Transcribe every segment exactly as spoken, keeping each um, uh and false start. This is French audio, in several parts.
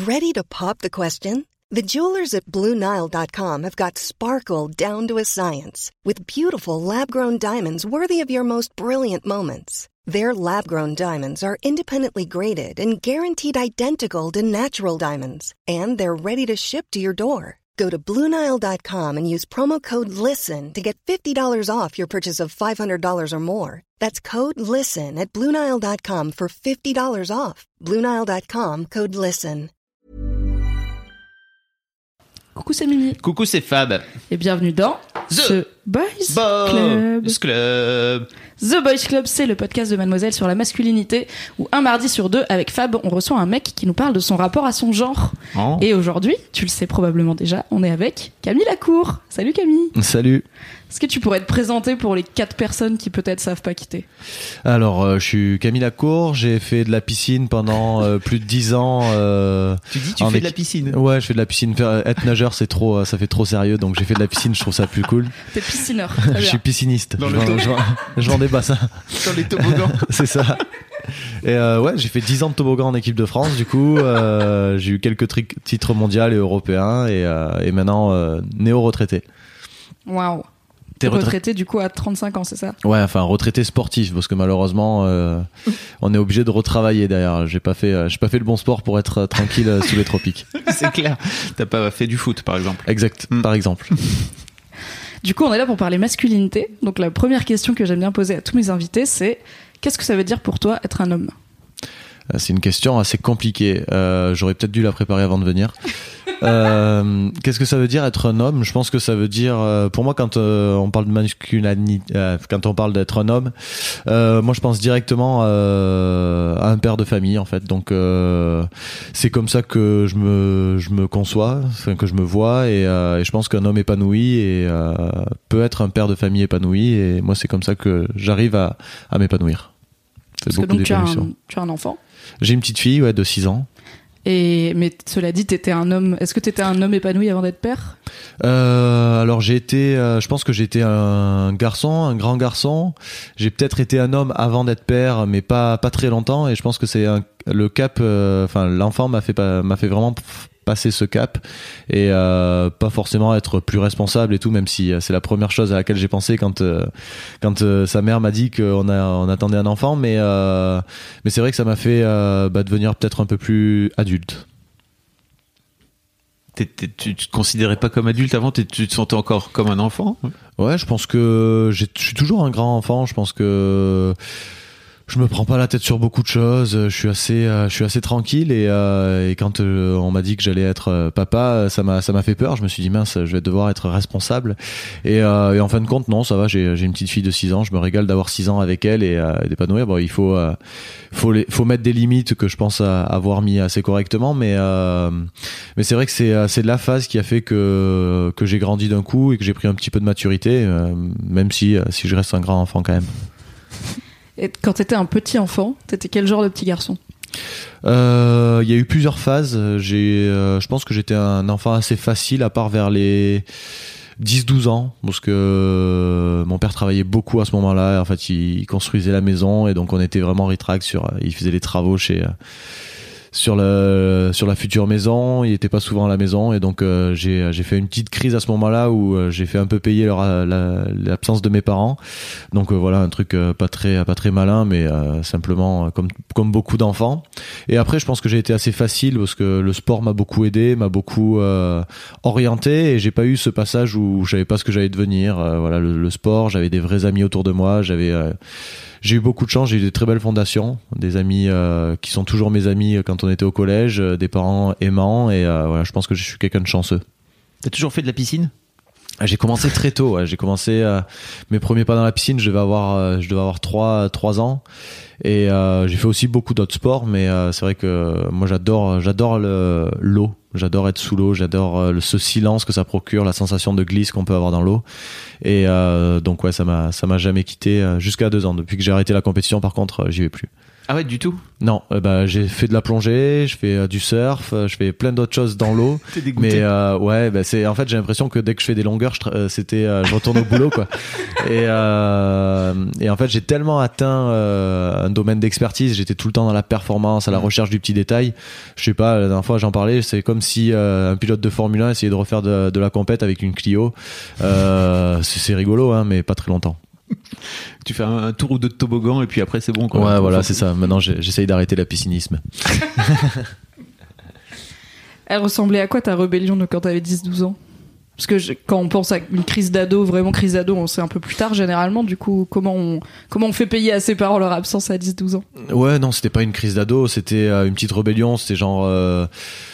Ready to pop the question? The jewelers at Blue Nile dot com have got sparkle down to a science with beautiful lab-grown diamonds worthy of your most brilliant moments. Their lab-grown diamonds are independently graded and guaranteed identical to natural diamonds, and they're ready to ship to your door. Go to Blue Nile dot com and use promo code LISTEN to get fifty dollars off your purchase of five hundred dollars or more. That's code LISTEN at Blue Nile dot com for fifty dollars off. Blue Nile dot com, code LISTEN. Coucou, c'est Mimi. Coucou, c'est Fab. Et bienvenue dans The, The Boys, Boys Club. Club. The Boys Club, c'est le podcast de Mademoiselle sur la masculinité où un mardi sur deux, avec Fab, on reçoit un mec qui nous parle de son rapport à son genre. Oh. Et aujourd'hui, tu le sais probablement déjà, on est avec Camille Lacour. Salut Camille. Salut. Est-ce que tu pourrais te présenter pour les quatre personnes qui peut-être savent pas qui t'es ? Alors, euh, je suis Camille Lacour, j'ai fait de la piscine pendant euh, plus de dix ans. Euh, tu dis tu fais équ... de la piscine ? Ouais, je fais de la piscine. Faire, être nageur, c'est trop, ça fait trop sérieux, donc j'ai fait de la piscine, je trouve ça plus cool. T'es piscineur. Je suis pisciniste. Dans je, le vends, je, vends, je vends des bassins. Dans les toboggans. C'est ça. Et euh, ouais, j'ai fait dix ans de toboggan en équipe de France, du coup. Euh, j'ai eu quelques tri- titres mondiaux et européens, et, euh, et maintenant, euh, néo-retraité. Waouh. T'es retraité, retraité du coup à trente-cinq ans, c'est ça ? Ouais, enfin retraité sportif, parce que malheureusement euh, on est obligé de retravailler derrière. J'ai pas fait, euh, j'ai pas fait le bon sport pour être euh, tranquille euh, sous les tropiques. C'est clair. T'as pas fait du foot, par exemple. Exact, mm. par exemple. Du coup, on est là pour parler masculinité. Donc la première question que j'aime bien poser à tous mes invités, c'est qu'est-ce que ça veut dire pour toi être un homme ? C'est une question assez compliquée. Euh, j'aurais peut-être dû la préparer avant de venir. Euh, qu'est-ce que ça veut dire être un homme ? Je pense que ça veut dire, euh, pour moi, quand euh, on parle de masculinité, euh, quand on parle d'être un homme, euh, moi je pense directement euh, à un père de famille en fait. Donc euh, c'est comme ça que je me je me conçois, enfin, que je me vois, et, euh, et je pense qu'un homme épanoui et euh, peut être un père de famille épanoui. Et moi c'est comme ça que j'arrive à à m'épanouir. C'est Parce que donc tu as, un, tu as un enfant ? J'ai une petite fille, ouais, de six ans. Et mais cela dit, t'étais un homme. Est-ce que t'étais un homme épanoui avant d'être père ? euh, Alors j'ai été, euh, je pense que j'étais un garçon, un grand garçon. J'ai peut-être été un homme avant d'être père, mais pas pas très longtemps. Et je pense que c'est un, le cap. Enfin, euh, l'enfant m'a fait m'a fait vraiment passer ce cap et euh, pas forcément être plus responsable et tout, même si c'est la première chose à laquelle j'ai pensé quand euh, quand euh, sa mère m'a dit qu'on a on attendait un enfant, mais euh, mais c'est vrai que ça m'a fait euh, bah, devenir peut-être un peu plus adulte. T'es, t'es, tu te considérais pas comme adulte avant, tu te sentais encore comme un enfant ? Ouais, je pense que j'ai, je suis toujours un grand enfant. Je pense que je me prends pas la tête sur beaucoup de choses. Je suis assez, euh, je suis assez tranquille et, euh, et quand euh, on m'a dit que j'allais être euh, papa, ça m'a, ça m'a fait peur. Je me suis dit mince, je vais devoir être responsable. Et, euh, et en fin de compte, non, ça va. J'ai, j'ai une petite fille de six ans. Je me régale d'avoir six ans avec elle et, euh, et d'épanouir. Bon, il faut, euh, faut, les, faut mettre des limites que je pense à, avoir mis assez correctement. Mais, euh, mais c'est vrai que c'est, c'est la phase qui a fait que que j'ai grandi d'un coup et que j'ai pris un petit peu de maturité, euh, même si si je reste un grand enfant quand même. Et quand t'étais un petit enfant, t'étais quel genre de petit garçon ? Euh, il y a eu plusieurs phases. J'ai, euh, je pense que j'étais un enfant assez facile, à part vers les dix douze ans, parce que euh, mon père travaillait beaucoup à ce moment-là. En fait, il, il construisait la maison et donc on était vraiment ric-rac sur. Il faisait les travaux chez. sur le sur la future maison, il était pas souvent à la maison et donc euh, j'ai j'ai fait une petite crise à ce moment-là où euh, j'ai fait un peu payer leur, la, l'absence de mes parents. Donc euh, voilà, un truc euh, pas très pas très malin, mais euh, simplement euh, comme comme beaucoup d'enfants. Et après, je pense que j'ai été assez facile parce que le sport m'a beaucoup aidé, m'a beaucoup euh, orienté et j'ai pas eu ce passage où je savais pas ce que j'allais devenir. Euh, voilà, le, le sport, j'avais des vrais amis autour de moi, j'avais euh, j'ai eu beaucoup de chance, j'ai eu des très belles fondations, des amis euh, qui sont toujours mes amis quand on était au collège, euh, des parents aimants et euh, voilà, je pense que je suis quelqu'un de chanceux. T'as toujours fait de la piscine ? J'ai commencé très tôt, ouais. J'ai commencé euh, mes premiers pas dans la piscine, je devais avoir euh, je devais avoir trois trois ans et euh, j'ai fait aussi beaucoup d'autres sports, mais euh, c'est vrai que moi j'adore j'adore le, l'eau. J'adore être sous l'eau, j'adore euh, ce silence que ça procure, la sensation de glisse qu'on peut avoir dans l'eau. Et euh, donc ouais, ça m'a ça m'a jamais quitté euh, jusqu'à deux ans. Depuis que j'ai arrêté la compétition, par contre, euh, j'y vais plus. Ah ouais, du tout. Non, euh, bah, j'ai fait de la plongée, je fais euh, du surf, euh, je fais plein d'autres choses dans l'eau. T'es dégoûté. Mais euh, ouais, bah, c'est en fait j'ai l'impression que dès que je fais des longueurs, je, tra- euh, c'était euh, je retourne au boulot quoi. Et euh, et en fait j'ai tellement atteint euh, un domaine d'expertise, j'étais tout le temps dans la performance, à la recherche du petit détail. Je sais pas, la dernière fois j'en parlais, c'est comme si euh, un pilote de Formule un essayait de refaire de, de la compète avec une Clio. Euh, c'est, c'est rigolo hein, mais pas très longtemps. Tu fais un, un tour ou deux de toboggan et puis après c'est bon quoi. Ouais, Faut- voilà, faut- c'est ça. Maintenant j'ai- j'essaye d'arrêter la piscinisme. Elle ressemblait à quoi ta rébellion de quand t'avais dix douze ans? Parce que je- quand on pense à une crise d'ado, vraiment crise d'ado, on sait un peu plus tard généralement. Du coup, comment on, comment on fait payer à ses parents leur absence à dix douze ans? Ouais, non, c'était pas une crise d'ado, c'était euh, une petite rébellion, c'était genre... Euh,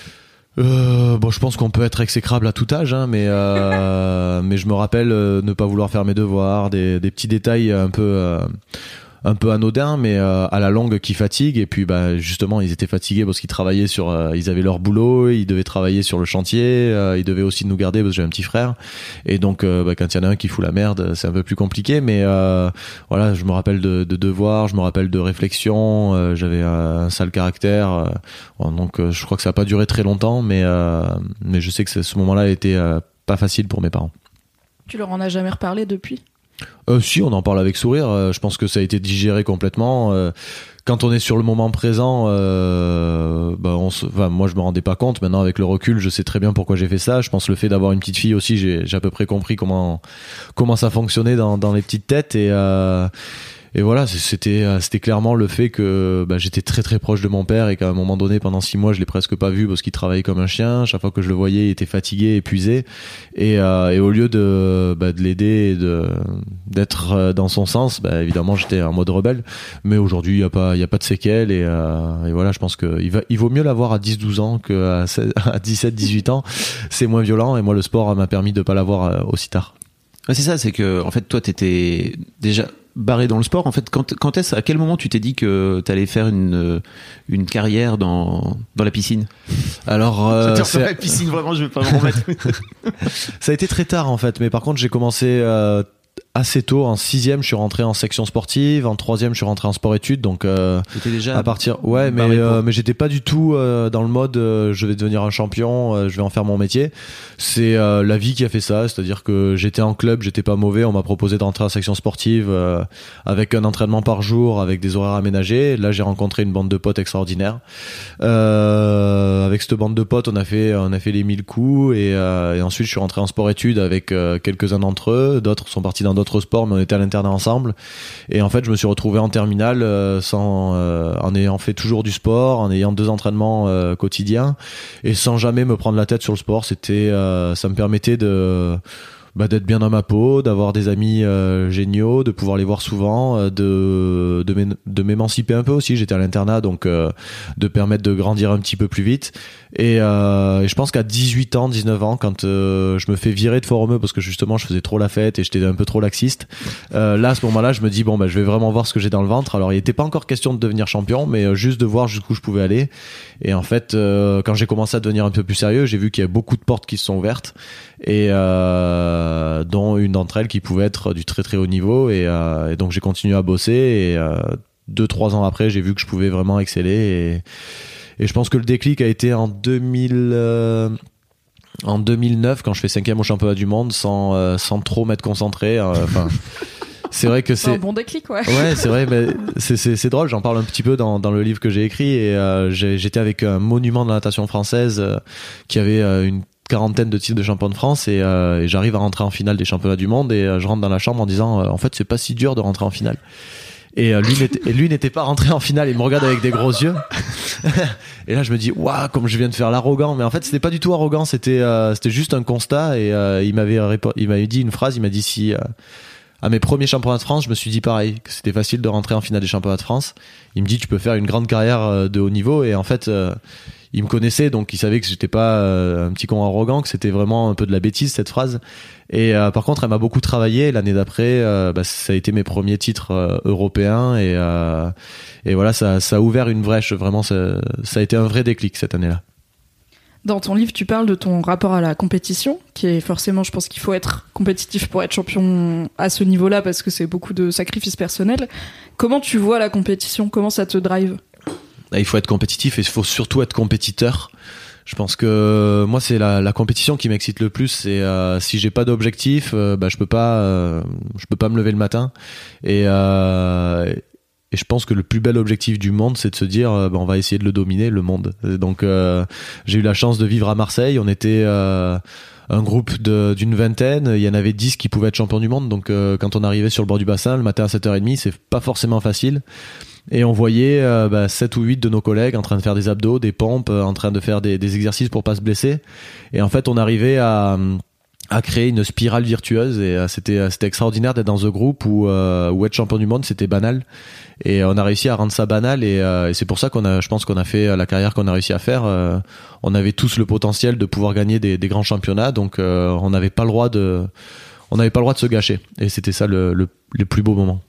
euh, bon, je pense qu'on peut être exécrable à tout âge, hein, mais, euh, mais je me rappelle euh, ne pas vouloir faire mes devoirs, des, des petits détails un peu... Euh, un peu anodin mais euh, à la longue qui fatigue. Et puis bah justement ils étaient fatigués parce qu'ils travaillaient sur euh, ils avaient leur boulot, ils devaient travailler sur le chantier, euh, ils devaient aussi nous garder parce que j'ai un petit frère et donc euh, bah, quand il y en a un qui fout la merde c'est un peu plus compliqué. Mais euh, voilà, je me rappelle de, de devoirs, je me rappelle de réflexions, euh, j'avais un, un sale caractère, euh, bon, donc euh, je crois que ça a pas duré très longtemps mais euh, mais je sais que ce moment-là était euh, pas facile pour mes parents. Tu leur en as jamais reparlé depuis? Euh, si, on en parle avec sourire. Euh, je pense que ça a été digéré complètement. Euh, quand on est sur le moment présent, euh, bah on se, enfin, moi je me rendais pas compte. Maintenant avec le recul, je sais très bien pourquoi j'ai fait ça. Je pense le fait d'avoir une petite fille aussi, j'ai, j'ai à peu près compris comment comment ça fonctionnait dans dans les petites têtes et euh, et voilà, c'était c'était clairement le fait que bah, j'étais très très proche de mon père et qu'à un moment donné pendant six mois je l'ai presque pas vu parce qu'il travaillait comme un chien. Chaque fois que je le voyais il était fatigué, épuisé et, euh, et au lieu de bah, de l'aider et de d'être dans son sens, bah, évidemment j'étais en mode rebelle. Mais aujourd'hui il y a pas il y a pas de séquelles et, euh, et voilà, je pense que il va il vaut mieux l'avoir à dix douze ans que à dix-sept dix-huit ans. C'est moins violent et moi le sport m'a permis de pas l'avoir aussi tard. Ouais, c'est ça, c'est que en fait toi t'étais déjà barré dans le sport. En fait, quand, quand est-ce, à quel moment tu t'es dit que t'allais faire une une carrière dans dans la piscine? Alors, euh, c'est... la piscine, vraiment, je vais pas me remettre. Ça a été très tard en fait, mais par contre j'ai commencé euh, assez tôt. En sixième, je suis rentré en section sportive. En troisième, je suis rentré en sport-études. Donc, euh, T'étais déjà à partir, ouais, mais euh, mais j'étais pas du tout euh, dans le mode euh, je vais devenir un champion, euh, je vais en faire mon métier. C'est euh, la vie qui a fait ça. C'est-à-dire que j'étais en club, j'étais pas mauvais. On m'a proposé d'entrer en section sportive euh, avec un entraînement par jour, avec des horaires aménagés. Là, j'ai rencontré une bande de potes extraordinaires. Euh, avec cette bande de potes, on a fait on a fait les mille coups et, euh, et ensuite je suis rentré en sport-études avec euh, quelques-uns d'entre eux. D'autres sont partis dans d'autres sports, mais on était à l'internat ensemble. Et en fait, je me suis retrouvé en terminale euh, sans, euh, en ayant fait toujours du sport, en ayant deux entraînements euh, quotidiens et sans jamais me prendre la tête sur le sport. C'était, euh, ça me permettait de bah, d'être bien dans ma peau, d'avoir des amis euh, géniaux, de pouvoir les voir souvent, euh, de de, m'é- de m'émanciper un peu aussi. J'étais à l'internat, donc euh, de permettre de grandir un petit peu plus vite. Et, euh, et je pense qu'à dix-huit ans, dix-neuf ans, quand euh, je me fais virer de Fort-Romeu parce que justement je faisais trop la fête et j'étais un peu trop laxiste, euh, là à ce moment-là je me dis bon bah je vais vraiment voir ce que j'ai dans le ventre. Alors il n'était pas encore question de devenir champion, mais euh, juste de voir jusqu'où je pouvais aller. Et en fait euh, quand j'ai commencé à devenir un peu plus sérieux, j'ai vu qu'il y avait beaucoup de portes qui se sont ouvertes et euh, dont une d'entre elles qui pouvait être du très très haut niveau. Et, euh, et donc j'ai continué à bosser et euh, deux trois ans après j'ai vu que je pouvais vraiment exceller et Et je pense que le déclic a été en deux mille, euh, en deux mille neuf quand je fais cinquième au championnat du monde sans, euh, sans trop m'être concentré. Enfin, euh, c'est vrai que C'est c'est un bon déclic, ouais. Ouais, c'est vrai, mais c'est, c'est, c'est drôle. J'en parle un petit peu dans, dans le livre que j'ai écrit et euh, j'ai, j'étais avec un monument de la natation française euh, qui avait euh, une quarantaine de titres de champion de France et, euh, et j'arrive à rentrer en finale des championnats du monde et euh, je rentre dans la chambre en disant euh, en fait c'est pas si dur de rentrer en finale. Et euh, lui, n'était, et lui n'était pas rentré en finale. Il me regarde avec des gros yeux. Et là, je me dis, waouh, comme je viens de faire l'arrogant. Mais en fait, c'était pas du tout arrogant. C'était, euh, c'était juste un constat. Et euh, il m'avait, répo- il m'avait dit une phrase. Il m'a dit si euh, à mes premiers championnats de France, je me suis dit pareil, que c'était facile de rentrer en finale des championnats de France. Il me dit, tu peux faire une grande carrière euh, de haut niveau. Et en fait, euh, il me connaissait, donc il savait que j'étais pas euh, un petit con arrogant, que c'était vraiment un peu de la bêtise cette phrase. Et euh, par contre, elle m'a beaucoup travaillé. L'année d'après, euh, bah, ça a été mes premiers titres euh, européens et euh, et voilà, ça ça a ouvert une brèche. Vraiment, ça, ça a été un vrai déclic cette année-là. Dans ton livre, tu parles de ton rapport à la compétition, qui est forcément, je pense qu'il faut être compétitif pour être champion à ce niveau-là, parce que c'est beaucoup de sacrifices personnels. Comment tu vois la compétition ? Comment ça te drive ? Il faut être compétitif et il faut surtout être compétiteur. Je pense que moi, c'est la, la compétition qui m'excite le plus. C'est euh, si j'ai pas d'objectif, euh, bah, je peux pas, euh, je peux pas me lever le matin. Et euh, Et je pense que le plus bel objectif du monde, c'est de se dire, euh, bah, on va essayer de le dominer, le monde. Et donc, euh, j'ai eu la chance de vivre à Marseille. On était euh, un groupe de, d'une vingtaine. Il y en avait dix qui pouvaient être champions du monde. Donc, euh, quand on arrivait sur le bord du bassin, le matin à sept heures trente, c'est pas forcément facile. Et on voyait euh, bah, sept ou huit de nos collègues en train de faire des abdos, des pompes, euh, en train de faire des, des exercices pour pas se blesser. Et en fait, on arrivait à... à créer une spirale virtueuse et euh, c'était c'était extraordinaire d'être dans un groupe où euh, où être champion du monde c'était banal et on a réussi à rendre ça banal et, euh, et c'est pour ça qu'on a je pense qu'on a fait la carrière qu'on a réussi à faire. Euh, on avait tous le potentiel de pouvoir gagner des, des grands championnats, donc euh, on n'avait pas le droit de on n'avait pas le droit de se gâcher et c'était ça le le, le plus beau moment.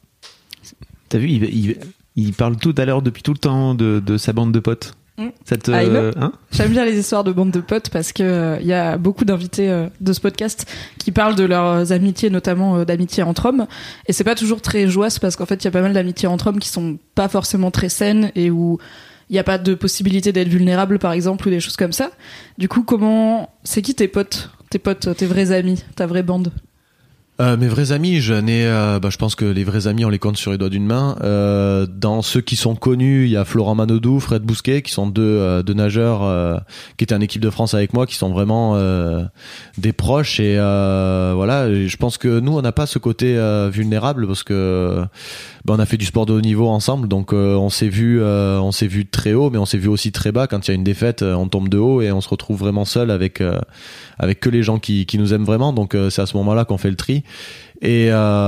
T'as vu, il, il, il parle tout à l'heure depuis tout le temps de, de sa bande de potes. Ça te, ah, euh, hein J'aime bien les histoires de bande de potes parce que euh, y a beaucoup d'invités euh, de ce podcast qui parlent de leurs amitiés, notamment euh, d'amitiés entre hommes. Et c'est pas toujours très joyeux parce qu'en fait, il y a pas mal d'amitiés entre hommes qui sont pas forcément très saines et où il y a pas de possibilité d'être vulnérable, par exemple, ou des choses comme ça. Du coup, comment c'est qui tes potes, tes potes, tes vrais amis, ta vraie bande? Euh, mes vrais amis, j'en ai, euh, bah, je pense que les vrais amis, on les compte sur les doigts d'une main. Euh, dans ceux qui sont connus, il y a Florent Manodou, Fred Bousquet, qui sont deux, euh, deux nageurs euh, qui étaient en équipe de France avec moi, qui sont vraiment euh, des proches. Et euh, voilà, et je pense que nous, on n'a pas ce côté euh, vulnérable parce que bah, on a fait du sport de haut niveau ensemble, donc euh, on s'est vu, euh, on s'est vu très haut, mais on s'est vu aussi très bas. Quand il y a une défaite, on tombe de haut et on se retrouve vraiment seul avec euh, avec que les gens qui qui nous aiment vraiment. Donc euh, c'est à ce moment-là qu'on fait le tri. Et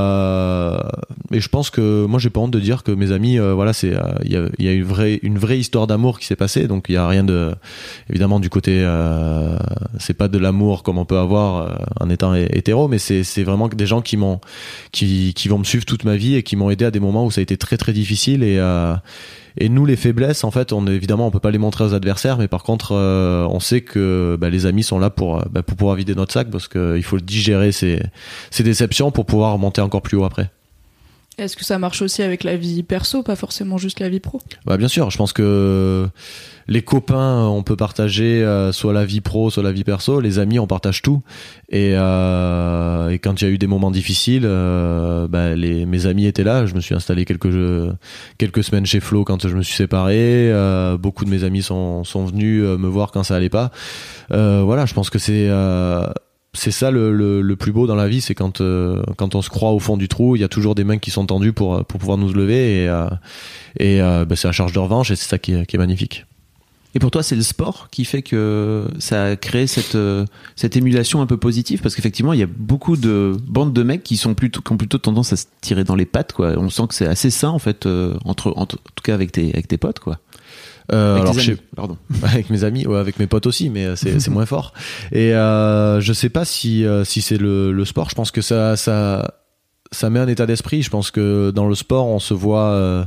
euh, et je pense que moi j'ai pas honte de dire que mes amis euh, voilà c'est il y a il y a une vraie une vraie histoire d'amour qui s'est passée, donc il y a rien de évidemment du côté euh, c'est pas de l'amour comme on peut avoir euh, en étant hétéro, mais c'est c'est vraiment des gens qui m'ont qui qui vont me suivre toute ma vie et qui m'ont aidé à des moments où ça a été très très difficile. Et euh, Et nous, les faiblesses, en fait, on évidemment, on peut pas les montrer aux adversaires, mais par contre, euh, on sait que bah, les amis sont là pour bah, pour pouvoir vider notre sac, parce que il faut digérer ces ces déceptions pour pouvoir monter encore plus haut après. Est-ce que ça marche aussi avec la vie perso, pas forcément juste la vie pro ? Bah bien sûr, je pense que les copains, on peut partager euh, soit la vie pro, soit la vie perso. Les amis, on partage tout. Et, euh, et quand il y a eu des moments difficiles, euh, bah, les, mes amis étaient là. Je me suis installé quelques quelques semaines chez Flo quand je me suis séparé. Euh, beaucoup de mes amis sont sont venus me voir quand ça allait pas. Euh, voilà, je pense que c'est euh, c'est ça le, le, le plus beau dans la vie, c'est quand euh, quand on se croit au fond du trou, il y a toujours des mains qui sont tendues pour pour pouvoir nous lever, et euh, et euh, bah, c'est la charge de revanche, et c'est ça qui est, qui est magnifique. Et pour toi, c'est le sport qui fait que ça a créé cette euh, cette émulation un peu positive, parce qu'effectivement, il y a beaucoup de bandes de mecs qui sont plutôt qui ont plutôt tendance à se tirer dans les pattes, quoi. On sent que c'est assez sain en fait, euh, entre en tout cas avec tes avec tes potes, quoi. Euh, avec alors tes chez, amis, pardon. Avec mes amis, ouais, avec mes potes aussi, mais c'est c'est moins fort. Et euh, je sais pas si euh, si c'est le le sport. Je pense que ça ça ça met un état d'esprit. Je pense que dans le sport, on se voit, euh,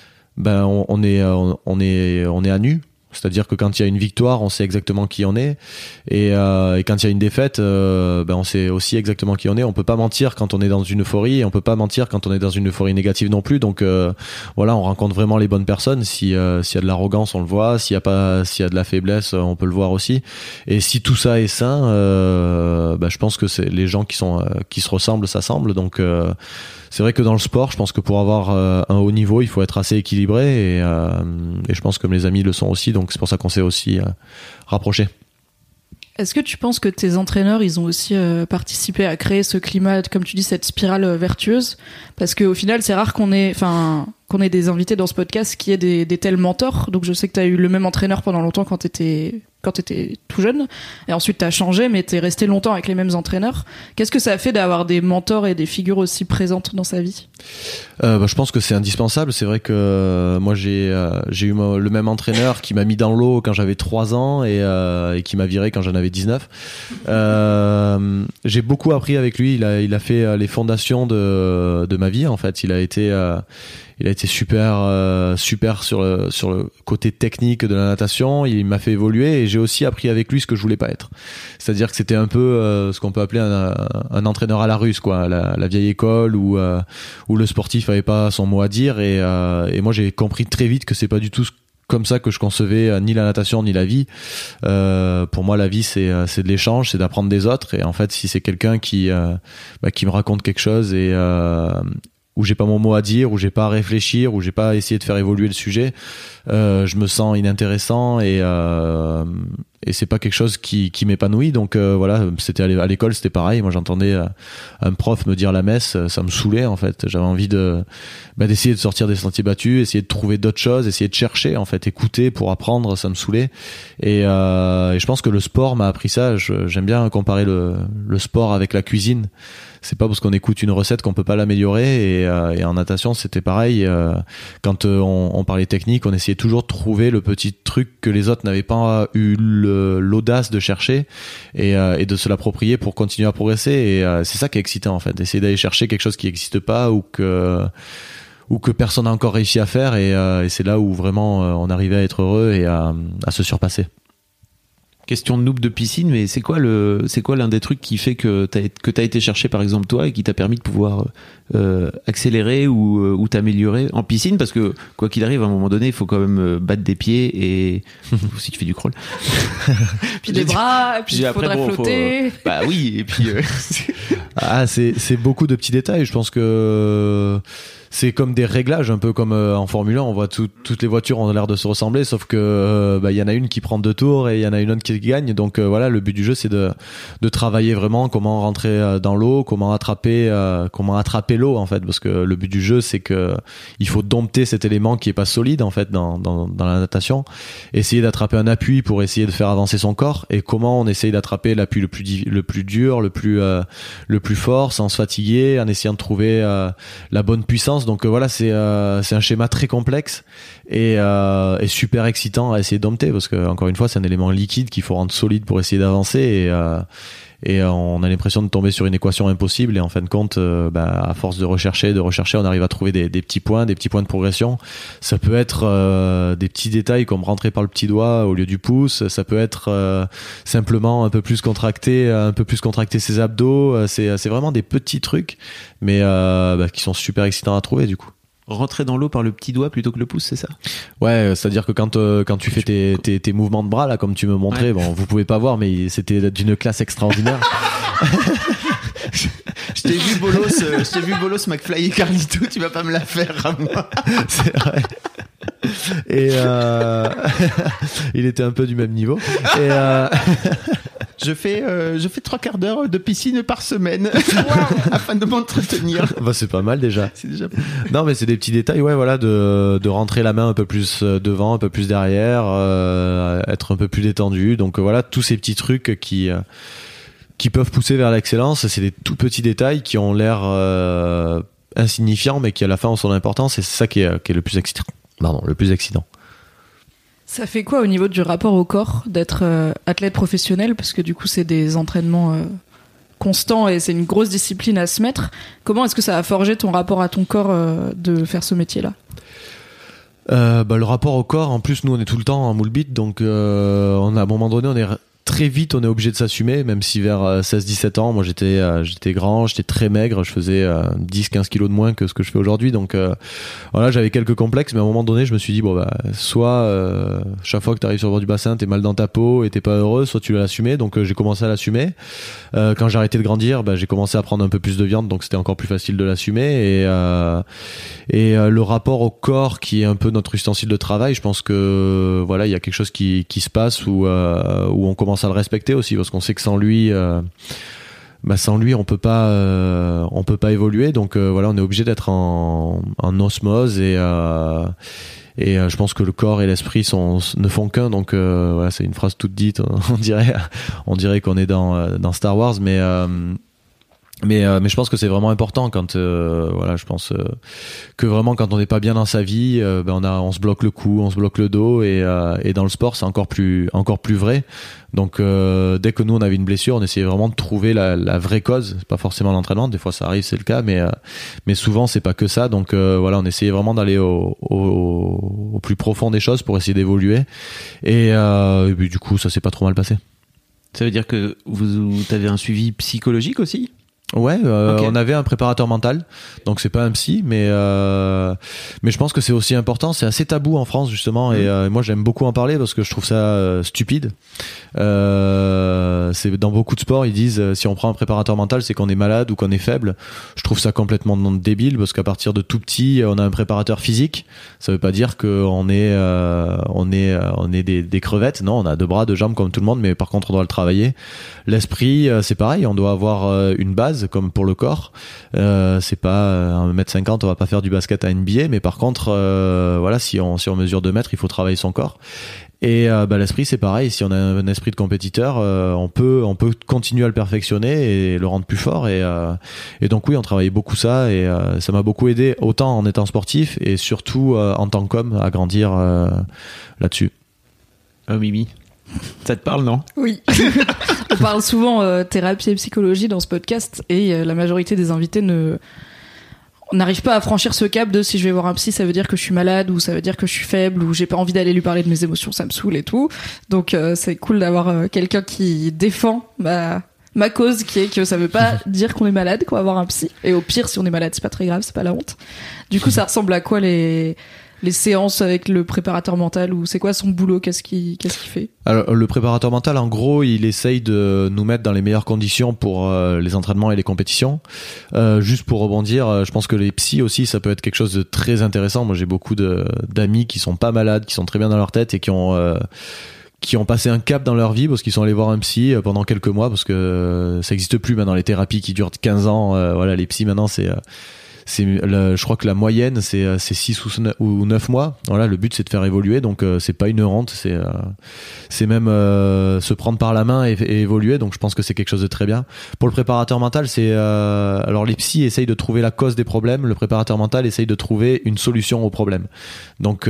ben on, on est on, on est on est à nu. C'est-à-dire que quand il y a une victoire, on sait exactement qui on est, et, euh, et quand il y a une défaite, euh, ben on sait aussi exactement qui on est. On peut pas mentir quand on est dans une euphorie, et on peut pas mentir quand on est dans une euphorie négative non plus. Donc euh, voilà, on rencontre vraiment les bonnes personnes. Si euh, s'il y a de l'arrogance, on le voit. S'il y a pas, s'il y a de la faiblesse, on peut le voir aussi. Et si tout ça est sain, euh, ben je pense que c'est les gens qui sont euh, qui se ressemblent s'assemblent. Donc euh, c'est vrai que dans le sport, je pense que pour avoir euh, un haut niveau, il faut être assez équilibré, et, euh, et je pense que mes amis le sont aussi, donc c'est pour ça qu'on s'est aussi euh, rapprochés. Est-ce que tu penses que tes entraîneurs, ils ont aussi euh, participé à créer ce climat, comme tu dis, cette spirale euh, vertueuse ? Parce qu'au final, c'est rare qu'on ait, enfin, qu'on ait des invités dans ce podcast qui aient des, des tels mentors. Donc je sais que tu as eu le même entraîneur pendant longtemps quand t'étais quand t'étais tout jeune, et ensuite t'as changé, mais t'es resté longtemps avec les mêmes entraîneurs. Qu'est-ce que ça a fait d'avoir des mentors et des figures aussi présentes dans sa vie ? euh, bah, Je pense que c'est indispensable. C'est vrai que euh, moi j'ai euh, j'ai eu ma, le même entraîneur qui m'a mis dans l'eau quand j'avais trois ans, et, euh, et qui m'a viré quand j'en avais dix-neuf. Euh, j'ai beaucoup appris avec lui. Il a il a fait les fondations de de ma vie, en fait. Il a été euh, il a été super euh, super sur le sur le côté technique de la natation. Il m'a fait évoluer, et j'ai aussi appris avec lui ce que je voulais pas être. C'est-à-dire que c'était un peu euh, ce qu'on peut appeler un, un entraîneur à la russe, quoi, la, la vieille école où euh, où le sportif avait pas son mot à dire et euh, et moi j'ai compris très vite que c'est pas du tout ce comme ça que je concevais euh, ni la natation ni la vie. Euh, pour moi, la vie c'est euh, c'est de l'échange, c'est d'apprendre des autres. Et en fait, si c'est quelqu'un qui euh, bah, qui me raconte quelque chose et euh, où j'ai pas mon mot à dire, où j'ai pas à réfléchir, où j'ai pas à essayer de faire évoluer le sujet, euh, je me sens inintéressant et euh, et c'est pas quelque chose qui qui m'épanouit. Donc euh, voilà, c'était à l'école, c'était pareil. Moi, j'entendais euh, un prof me dire la messe, ça me saoulait en fait. J'avais envie de bah, d'essayer de sortir des sentiers battus, essayer de trouver d'autres choses, essayer de chercher en fait, écouter pour apprendre, ça me saoulait. Et, euh, et je pense que le sport m'a appris ça. Je, j'aime bien comparer le le sport avec la cuisine. C'est pas parce qu'on écoute une recette qu'on peut pas l'améliorer et, euh, et en natation c'était pareil. Euh, quand euh, on, on parlait technique, on essayait toujours de trouver le petit truc que les autres n'avaient pas eu le, l'audace de chercher et, euh, et de se l'approprier pour continuer à progresser. Et euh, c'est ça qui est excitant en fait, d'essayer d'aller chercher quelque chose qui n'existe pas ou que ou que personne n'a encore réussi à faire et, euh, et c'est là où vraiment euh, on arrivait à être heureux et à, à se surpasser. Question de noob de piscine, mais c'est quoi le, c'est quoi l'un des trucs qui fait que t'as, que t'as été chercher par exemple toi et qui t'a permis de pouvoir euh, accélérer ou, euh, ou t'améliorer en piscine, parce que quoi qu'il arrive à un moment donné il faut quand même euh, battre des pieds et si tu fais du crawl, puis des bras, et puis il faudrait bon, flotter. Faut, euh, bah oui, et puis euh, ah c'est c'est beaucoup de petits détails. Je pense que c'est comme des réglages, un peu comme euh, en Formule un, on voit tout, toutes les voitures ont l'air de se ressembler, sauf que euh, bah, y en a une qui prend deux tours et il y en a une autre qui gagne. Donc euh, voilà, le but du jeu c'est de de travailler vraiment comment rentrer euh, dans l'eau, comment attraper euh, comment attraper l'eau en fait, parce que le but du jeu c'est que il faut dompter cet élément qui est pas solide en fait dans dans dans la natation, essayer d'attraper un appui pour essayer de faire avancer son corps, et comment on essaye d'attraper l'appui le plus le plus dur, le plus euh, le plus fort sans se fatiguer, en essayant de trouver euh, la bonne puissance. Donc euh, voilà, c'est euh, c'est un schéma très complexe et, euh, et super excitant à essayer de dompter, parce que encore une fois c'est un élément liquide qu'il faut rendre solide pour essayer d'avancer et euh, et on a l'impression de tomber sur une équation impossible, et en fin de compte euh, bah, à force de rechercher de rechercher on arrive à trouver des, des petits points des petits points de progression. Ça peut être euh, des petits détails comme rentrer par le petit doigt au lieu du pouce, ça peut être euh, simplement un peu plus contracter un peu plus contracter ses abdos. C'est c'est vraiment des petits trucs mais euh, bah, qui sont super excitants à trouver du coup. Rentrer dans l'eau par le petit doigt plutôt que le pouce, c'est ça? Ouais, c'est-à-dire que quand euh, quand tu fais tes, tes tes mouvements de bras là, comme tu me montrais, ouais. Bon, vous pouvez pas voir, mais c'était d'une classe extraordinaire. Je t'ai vu Bolos, euh, je t'ai vu Bolos, McFly et Carlito, tu vas pas me la faire à moi. C'est vrai. Et euh... il était un peu du même niveau. Et euh... Je fais, euh, je fais trois quarts d'heure de piscine par semaine afin de m'entretenir. Bah c'est pas mal déjà. C'est déjà. Non mais c'est des petits détails, ouais, voilà, de de rentrer la main un peu plus devant, un peu plus derrière, euh, être un peu plus détendu. Donc voilà, tous ces petits trucs qui euh, qui peuvent pousser vers l'excellence. C'est des tout petits détails qui ont l'air euh, insignifiants, mais qui à la fin ont son importance. Et c'est ça qui est qui est le plus excitant. Pardon, le plus excitant. Ça fait quoi au niveau du rapport au corps d'être euh, athlète professionnel, parce que du coup c'est des entraînements euh, constants et c'est une grosse discipline à se mettre. Comment est-ce que ça a forgé ton rapport à ton corps euh, de faire ce métier-là? euh, bah, le rapport au corps, en plus nous on est tout le temps en moule bite, donc euh, on a, à un moment donné on est très vite on est obligé de s'assumer, même si vers seize dix-sept ans, moi j'étais euh, j'étais grand, j'étais très maigre, je faisais euh, dix quinze kilos de moins que ce que je fais aujourd'hui, donc euh, voilà, j'avais quelques complexes, mais à un moment donné je me suis dit bon bah soit euh, chaque fois que t'arrives sur le bord du bassin t'es mal dans ta peau et t'es pas heureux, soit tu l'as assumé, donc euh, j'ai commencé à l'assumer. Euh, quand j'ai arrêté de grandir, bah, j'ai commencé à prendre un peu plus de viande, donc c'était encore plus facile de l'assumer, et euh, et euh, le rapport au corps qui est un peu notre ustensile de travail, je pense que voilà, il y a quelque chose qui qui se passe où euh, où on commence à le respecter aussi, parce qu'on sait que sans lui euh, bah sans lui on peut pas euh, on peut pas évoluer, donc euh, voilà, on est obligé d'être en, en osmose, et euh, et euh, je pense que le corps et l'esprit sont ne font qu'un, donc euh, voilà, c'est une phrase toute dite, on dirait on dirait qu'on est dans dans Star Wars, mais euh, Mais euh, mais je pense que c'est vraiment important quand euh, voilà je pense euh, que vraiment quand on n'est pas bien dans sa vie euh, ben on a on se bloque le cou, on se bloque le dos et euh, et dans le sport c'est encore plus encore plus vrai. Donc euh, dès que nous on avait une blessure, on essayait vraiment de trouver la la vraie cause, c'est pas forcément l'entraînement, des fois ça arrive, c'est le cas, mais euh, mais souvent c'est pas que ça. Donc euh, voilà, on essayait vraiment d'aller au, au au plus profond des choses pour essayer d'évoluer et, euh, et puis, du coup ça s'est pas trop mal passé. Ça veut dire que vous, vous avez un suivi psychologique aussi? Ouais, euh, okay. On avait un préparateur mental, donc c'est pas un psy, mais euh, mais je pense que c'est aussi important. C'est assez tabou en France justement, mmh. et euh, moi j'aime beaucoup en parler parce que je trouve ça euh, stupide. Euh, c'est dans beaucoup de sports ils disent euh, si on prend un préparateur mental c'est qu'on est malade ou qu'on est faible. Je trouve ça complètement débile parce qu'à partir de tout petit on a un préparateur physique. Ça veut pas dire qu'on est euh, on est euh, on est des, des crevettes. Non, on a deux bras, deux jambes comme tout le monde, mais par contre on doit le travailler. L'esprit euh, c'est pareil, on doit avoir euh, une base comme pour le corps. Euh, c'est pas un mètre cinquante, on va pas faire du basket à N B A, mais par contre euh, voilà, si on si on mesure deux mètres, il faut travailler son corps. Et euh, bah, l'esprit c'est pareil, si on a un esprit de compétiteur, euh, on peut on peut continuer à le perfectionner et le rendre plus fort et euh, et donc oui, on travaillait beaucoup ça et euh, ça m'a beaucoup aidé autant en étant sportif et surtout euh, en tant qu'homme à grandir euh, là-dessus. Oh Mimi, ça te parle, non? Oui. On parle souvent euh, thérapie et psychologie dans ce podcast et euh, la majorité des invités ne on n'arrive pas à franchir ce cap de si je vais voir un psy ça veut dire que je suis malade ou ça veut dire que je suis faible ou j'ai pas envie d'aller lui parler de mes émotions, ça me saoule et tout. Donc euh, c'est cool d'avoir euh, quelqu'un qui défend ma ma cause qui est que ça veut pas dire qu'on est malade quoi, avoir un psy. Et au pire si on est malade c'est pas très grave, c'est pas la honte. Du coup ça ressemble à quoi les les séances avec le préparateur mental ou c'est quoi son boulot, qu'est-ce qu'il qu'est-ce qu'il fait? Alors le préparateur mental en gros il essaye de nous mettre dans les meilleures conditions pour euh, les entraînements et les compétitions. Euh, juste pour rebondir, je pense que les psys aussi ça peut être quelque chose de très intéressant. Moi j'ai beaucoup de d'amis qui sont pas malades, qui sont très bien dans leur tête et qui ont euh, qui ont passé un cap dans leur vie parce qu'ils sont allés voir un psy pendant quelques mois parce que ça existe plus maintenant les thérapies qui durent quinze ans. Euh, voilà, les psys maintenant c'est euh, c'est le, je crois que la moyenne c'est c'est six ou neuf mois. Voilà, le but c'est de faire évoluer, donc euh, c'est pas une honte, c'est euh, c'est même euh, se prendre par la main et, et évoluer, donc je pense que c'est quelque chose de très bien. Pour le préparateur mental, c'est euh, alors les psys essayent de trouver la cause des problèmes, le préparateur mental essaye de trouver une solution aux problèmes. Donc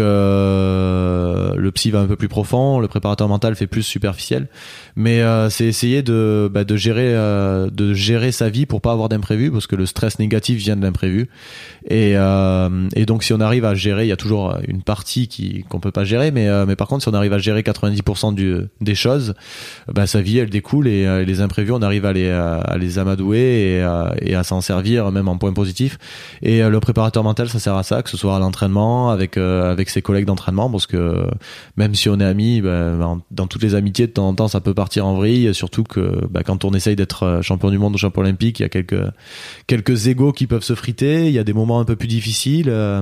euh, le psy va un peu plus profond, le préparateur mental fait plus superficiel, mais euh, c'est essayer de bah, de gérer euh, de gérer sa vie pour pas avoir d'imprévu parce que le stress négatif vient de l'imprévu. Et, euh, et donc si on arrive à gérer, il y a toujours une partie qui qu'on peut pas gérer, mais euh, mais par contre si on arrive à gérer quatre-vingt-dix pour cent du, des choses, bah sa vie elle découle et euh, les imprévus on arrive à les à les amadouer et, à, et à s'en servir même en point positif. Et euh, le préparateur mental ça sert à ça, que ce soit à l'entraînement avec euh, avec ses collègues d'entraînement, parce que même si on est amis, bah, dans toutes les amitiés de temps en temps ça peut partir en vrille, surtout que bah, quand on essaye d'être champion du monde ou champion olympique, il y a quelques quelques égos qui peuvent se friter. Il y a des moments un peu plus difficiles euh,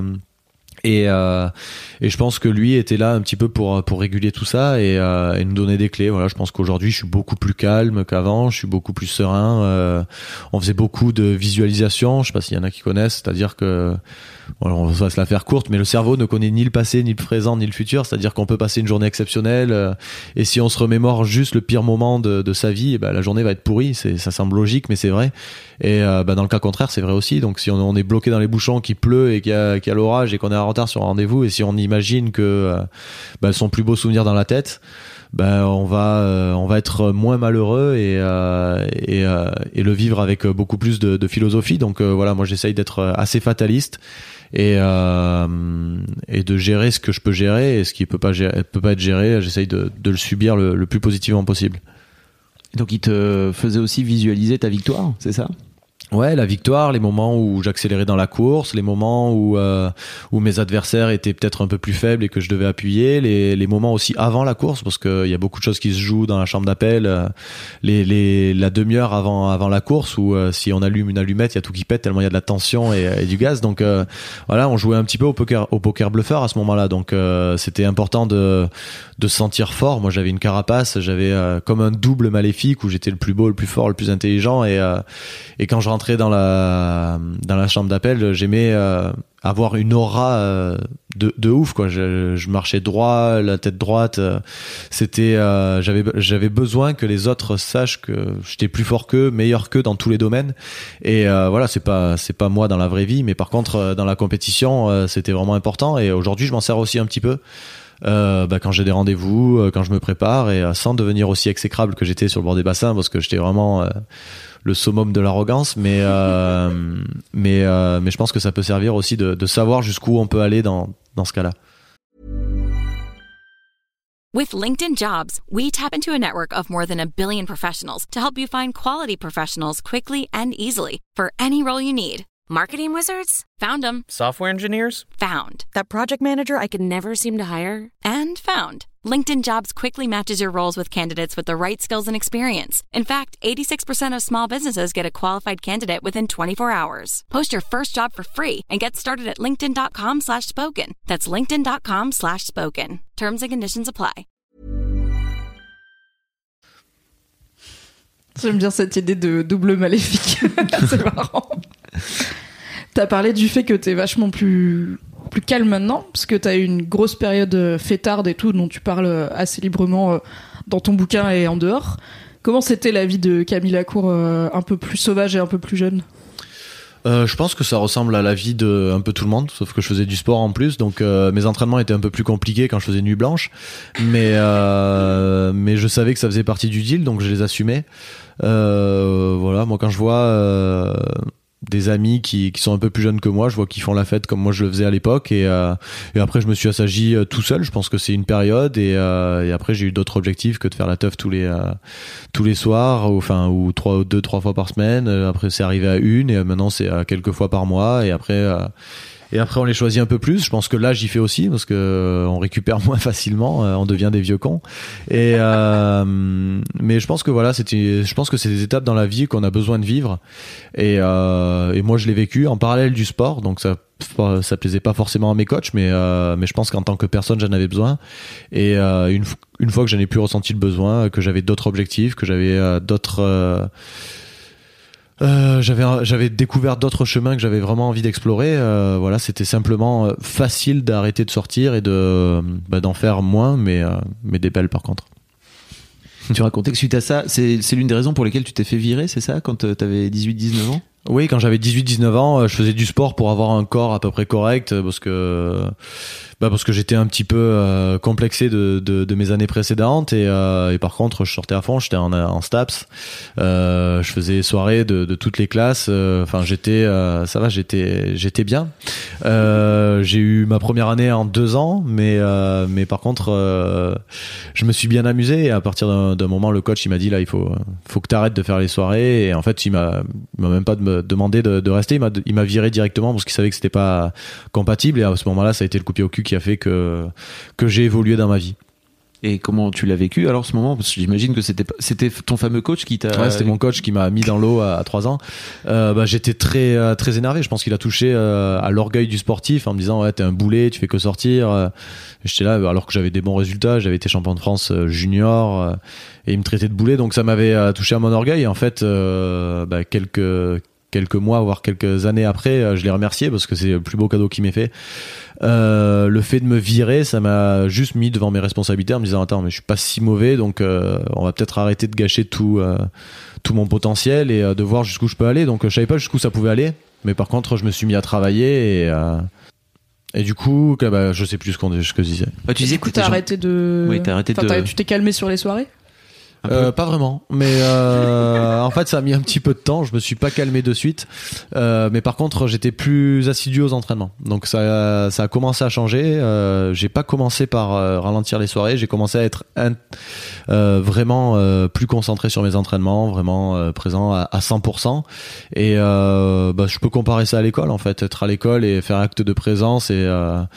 et euh, et je pense que lui était là un petit peu pour pour réguler tout ça et, euh, et nous donner des clés. Voilà, je pense qu'aujourd'hui je suis beaucoup plus calme qu'avant, je suis beaucoup plus serein. Euh, on faisait beaucoup de visualisation, je sais pas s'il y en a qui connaissent, c'est-à-dire que voilà, on va se la faire courte, mais le cerveau ne connaît ni le passé, ni le présent, ni le futur. C'est-à-dire qu'on peut passer une journée exceptionnelle, euh, et si on se remémore juste le pire moment de, de sa vie, eh ben, la journée va être pourrie. C'est, ça semble logique, mais c'est vrai. Et euh, ben, dans le cas contraire, c'est vrai aussi. Donc si on, on est bloqué dans les bouchons, qu'il pleut et qu'il y a, qu'il y a l'orage et qu'on est en retard sur un rendez-vous, et si on imagine que euh, ben, son plus beau souvenir dans la tête, ben on va euh, on va être moins malheureux et euh, et, euh, et le vivre avec beaucoup plus de, de philosophie. Donc euh, voilà, moi j'essaye d'être assez fataliste et euh, et de gérer ce que je peux gérer, et ce qui peut pas gérer, peut pas être géré, j'essaye de de le subir le, le plus positivement possible. Donc il te faisait aussi visualiser ta victoire, c'est ça? Ouais, la victoire, les moments où j'accélérais dans la course, les moments où euh, où mes adversaires étaient peut-être un peu plus faibles et que je devais appuyer, les les moments aussi avant la course, parce que il y a beaucoup de choses qui se jouent dans la chambre d'appel, euh, les les la demi-heure avant avant la course où euh, si on allume une allumette, il y a tout qui pète tellement il y a de la tension et, et du gaz. Donc euh, voilà, on jouait un petit peu au poker au poker bluffeur à ce moment-là. Donc euh, c'était important de de se sentir fort. Moi, j'avais une carapace, j'avais euh, comme un double maléfique où j'étais le plus beau, le plus fort, le plus intelligent, et euh, et quand je rentrais dans la dans la chambre d'appel, j'aimais euh, avoir une aura euh, de de ouf quoi. Je, je marchais droit, la tête droite. Euh, c'était euh, j'avais j'avais besoin que les autres sachent que j'étais plus fort qu'eux, meilleur qu'eux dans tous les domaines. Et euh, voilà, c'est pas c'est pas moi dans la vraie vie, mais par contre euh, dans la compétition, euh, c'était vraiment important. Et aujourd'hui, je m'en sers aussi un petit peu. Euh, bah, quand j'ai des rendez-vous, euh, quand je me prépare, et euh, sans devenir aussi exécrable que j'étais sur le bord des bassins, parce que j'étais vraiment euh, le summum de l'arrogance, mais euh, mais euh, mais je pense que ça peut servir aussi de, de savoir jusqu'où on peut aller dans dans ce cas-là. With LinkedIn Jobs, we tap into a network of more than a billion professionals to help you find quality professionals quickly and easily for any role you need. Marketing wizards? Found them. Software engineers? Found. That project manager I could never seem to hire? And found. LinkedIn Jobs quickly matches your roles with candidates with the right skills and experience. In fact, eighty-six percent of small businesses get a qualified candidate within twenty-four hours. Post your first job for free and get started at linkedin.com slash spoken. That's linkedin.com slash spoken. Terms and conditions apply. J'aime bien cette idée de double maléfique. C'est marrant. T'as parlé du fait que t'es vachement plus, plus calme maintenant, parce que t'as eu une grosse période fêtarde et tout, dont tu parles assez librement dans ton bouquin et en dehors. Comment c'était la vie de Camille Lacour, un peu plus sauvage et un peu plus jeune ? Euh, je pense que ça ressemble à la vie de un peu tout le monde, sauf que je faisais du sport en plus, donc euh, mes entraînements étaient un peu plus compliqués quand je faisais nuit blanche, mais euh, mais je savais que ça faisait partie du deal, donc je les assumais. Euh, voilà, moi quand je vois euh, des amis qui qui sont un peu plus jeunes que moi, je vois qu'ils font la fête comme moi je le faisais à l'époque, et euh, et après je me suis assagi euh, tout seul. Je pense que c'est une période, et euh, et après j'ai eu d'autres objectifs que de faire la teuf tous les euh, tous les soirs, ou enfin ou trois deux trois fois par semaine. Après c'est arrivé à une, et maintenant c'est à quelques fois par mois, et après euh, et après on les choisit un peu plus. Je pense que l'âge y fait aussi, parce que euh, on récupère moins facilement, euh, on devient des vieux cons. Et euh, mais je pense que voilà, c'était, je pense que c'est des étapes dans la vie qu'on a besoin de vivre. Et, euh, et moi je l'ai vécu en parallèle du sport, donc ça ça plaisait pas forcément à mes coachs, mais euh, mais je pense qu'en tant que personne j'en avais besoin. Et euh, une une fois que j'en ai plus ressenti le besoin, que j'avais d'autres objectifs, que j'avais euh, d'autres euh, Euh, j'avais j'avais découvert d'autres chemins que j'avais vraiment envie d'explorer. Euh, voilà, c'était simplement facile d'arrêter de sortir et de bah, d'en faire moins, mais euh, mais des belles par contre. Tu racontais que suite à ça, c'est c'est l'une des raisons pour lesquelles tu t'es fait virer, c'est ça, quand t'avais dix-huit dix-neuf ans ? Oui, quand j'avais dix-huit dix-neuf ans, je faisais du sport pour avoir un corps à peu près correct, parce que bah parce que j'étais un petit peu euh, complexé de, de de mes années précédentes, et euh, et par contre je sortais à fond, j'étais en en STAPS, euh, je faisais soirée de de toutes les classes, enfin euh, j'étais euh, ça va, j'étais j'étais bien. Euh, j'ai eu ma première année en deux ans, mais euh, mais par contre euh, je me suis bien amusé, et à partir d'un, d'un moment le coach il m'a dit là il faut faut que t'arrêtes de faire les soirées, et en fait il m'a il m'a même pas de me demander de, de rester, il m'a, il m'a viré directement parce qu'il savait que c'était pas compatible, et à ce moment-là ça a été le coup de pied au cul qui a fait que que j'ai évolué dans ma vie. Et comment tu l'as vécu alors ce moment ? Parce que j'imagine que c'était c'était ton fameux coach qui t'a. Ouais, c'était mon coach qui m'a mis dans l'eau à, à trois ans. Euh, bah j'étais très euh, très énervé. Je pense qu'il a touché euh, à l'orgueil du sportif en me disant ouais t'es un boulet, tu fais que sortir. Euh, j'étais là alors que j'avais des bons résultats, j'avais été champion de France euh, junior, euh, et il me traitait de boulet, donc ça m'avait euh, touché à mon orgueil. Et en fait euh, bah, quelques quelques mois voire quelques années après, je l'ai remercié parce que c'est le plus beau cadeau qu'il m'ait fait. Euh, le fait de me virer, ça m'a juste mis devant mes responsabilités en me disant attends mais je suis pas si mauvais, donc euh, on va peut-être arrêter de gâcher tout euh, tout mon potentiel, et euh, de voir jusqu'où je peux aller. Donc je savais pas jusqu'où ça pouvait aller, mais par contre je me suis mis à travailler, et euh, et du coup bah, je sais plus ce qu'on ce que je disais. Bah, tu disais que t'as genre... arrêté de oui, t'as arrêté enfin, de t'as, tu t'es calmé sur les soirées ? Euh, pas vraiment, mais euh, en fait ça a mis un petit peu de temps. Je me suis pas calmé de suite, euh, mais par contre j'étais plus assidu aux entraînements. Donc ça, ça a commencé à changer. Euh, j'ai pas commencé par euh, ralentir les soirées. J'ai commencé à être un, euh, vraiment euh, plus concentré sur mes entraînements, vraiment euh, présent à, à cent pour cent. Et euh, bah, je peux comparer ça à l'école en fait. Être à l'école et faire acte de présence, et euh,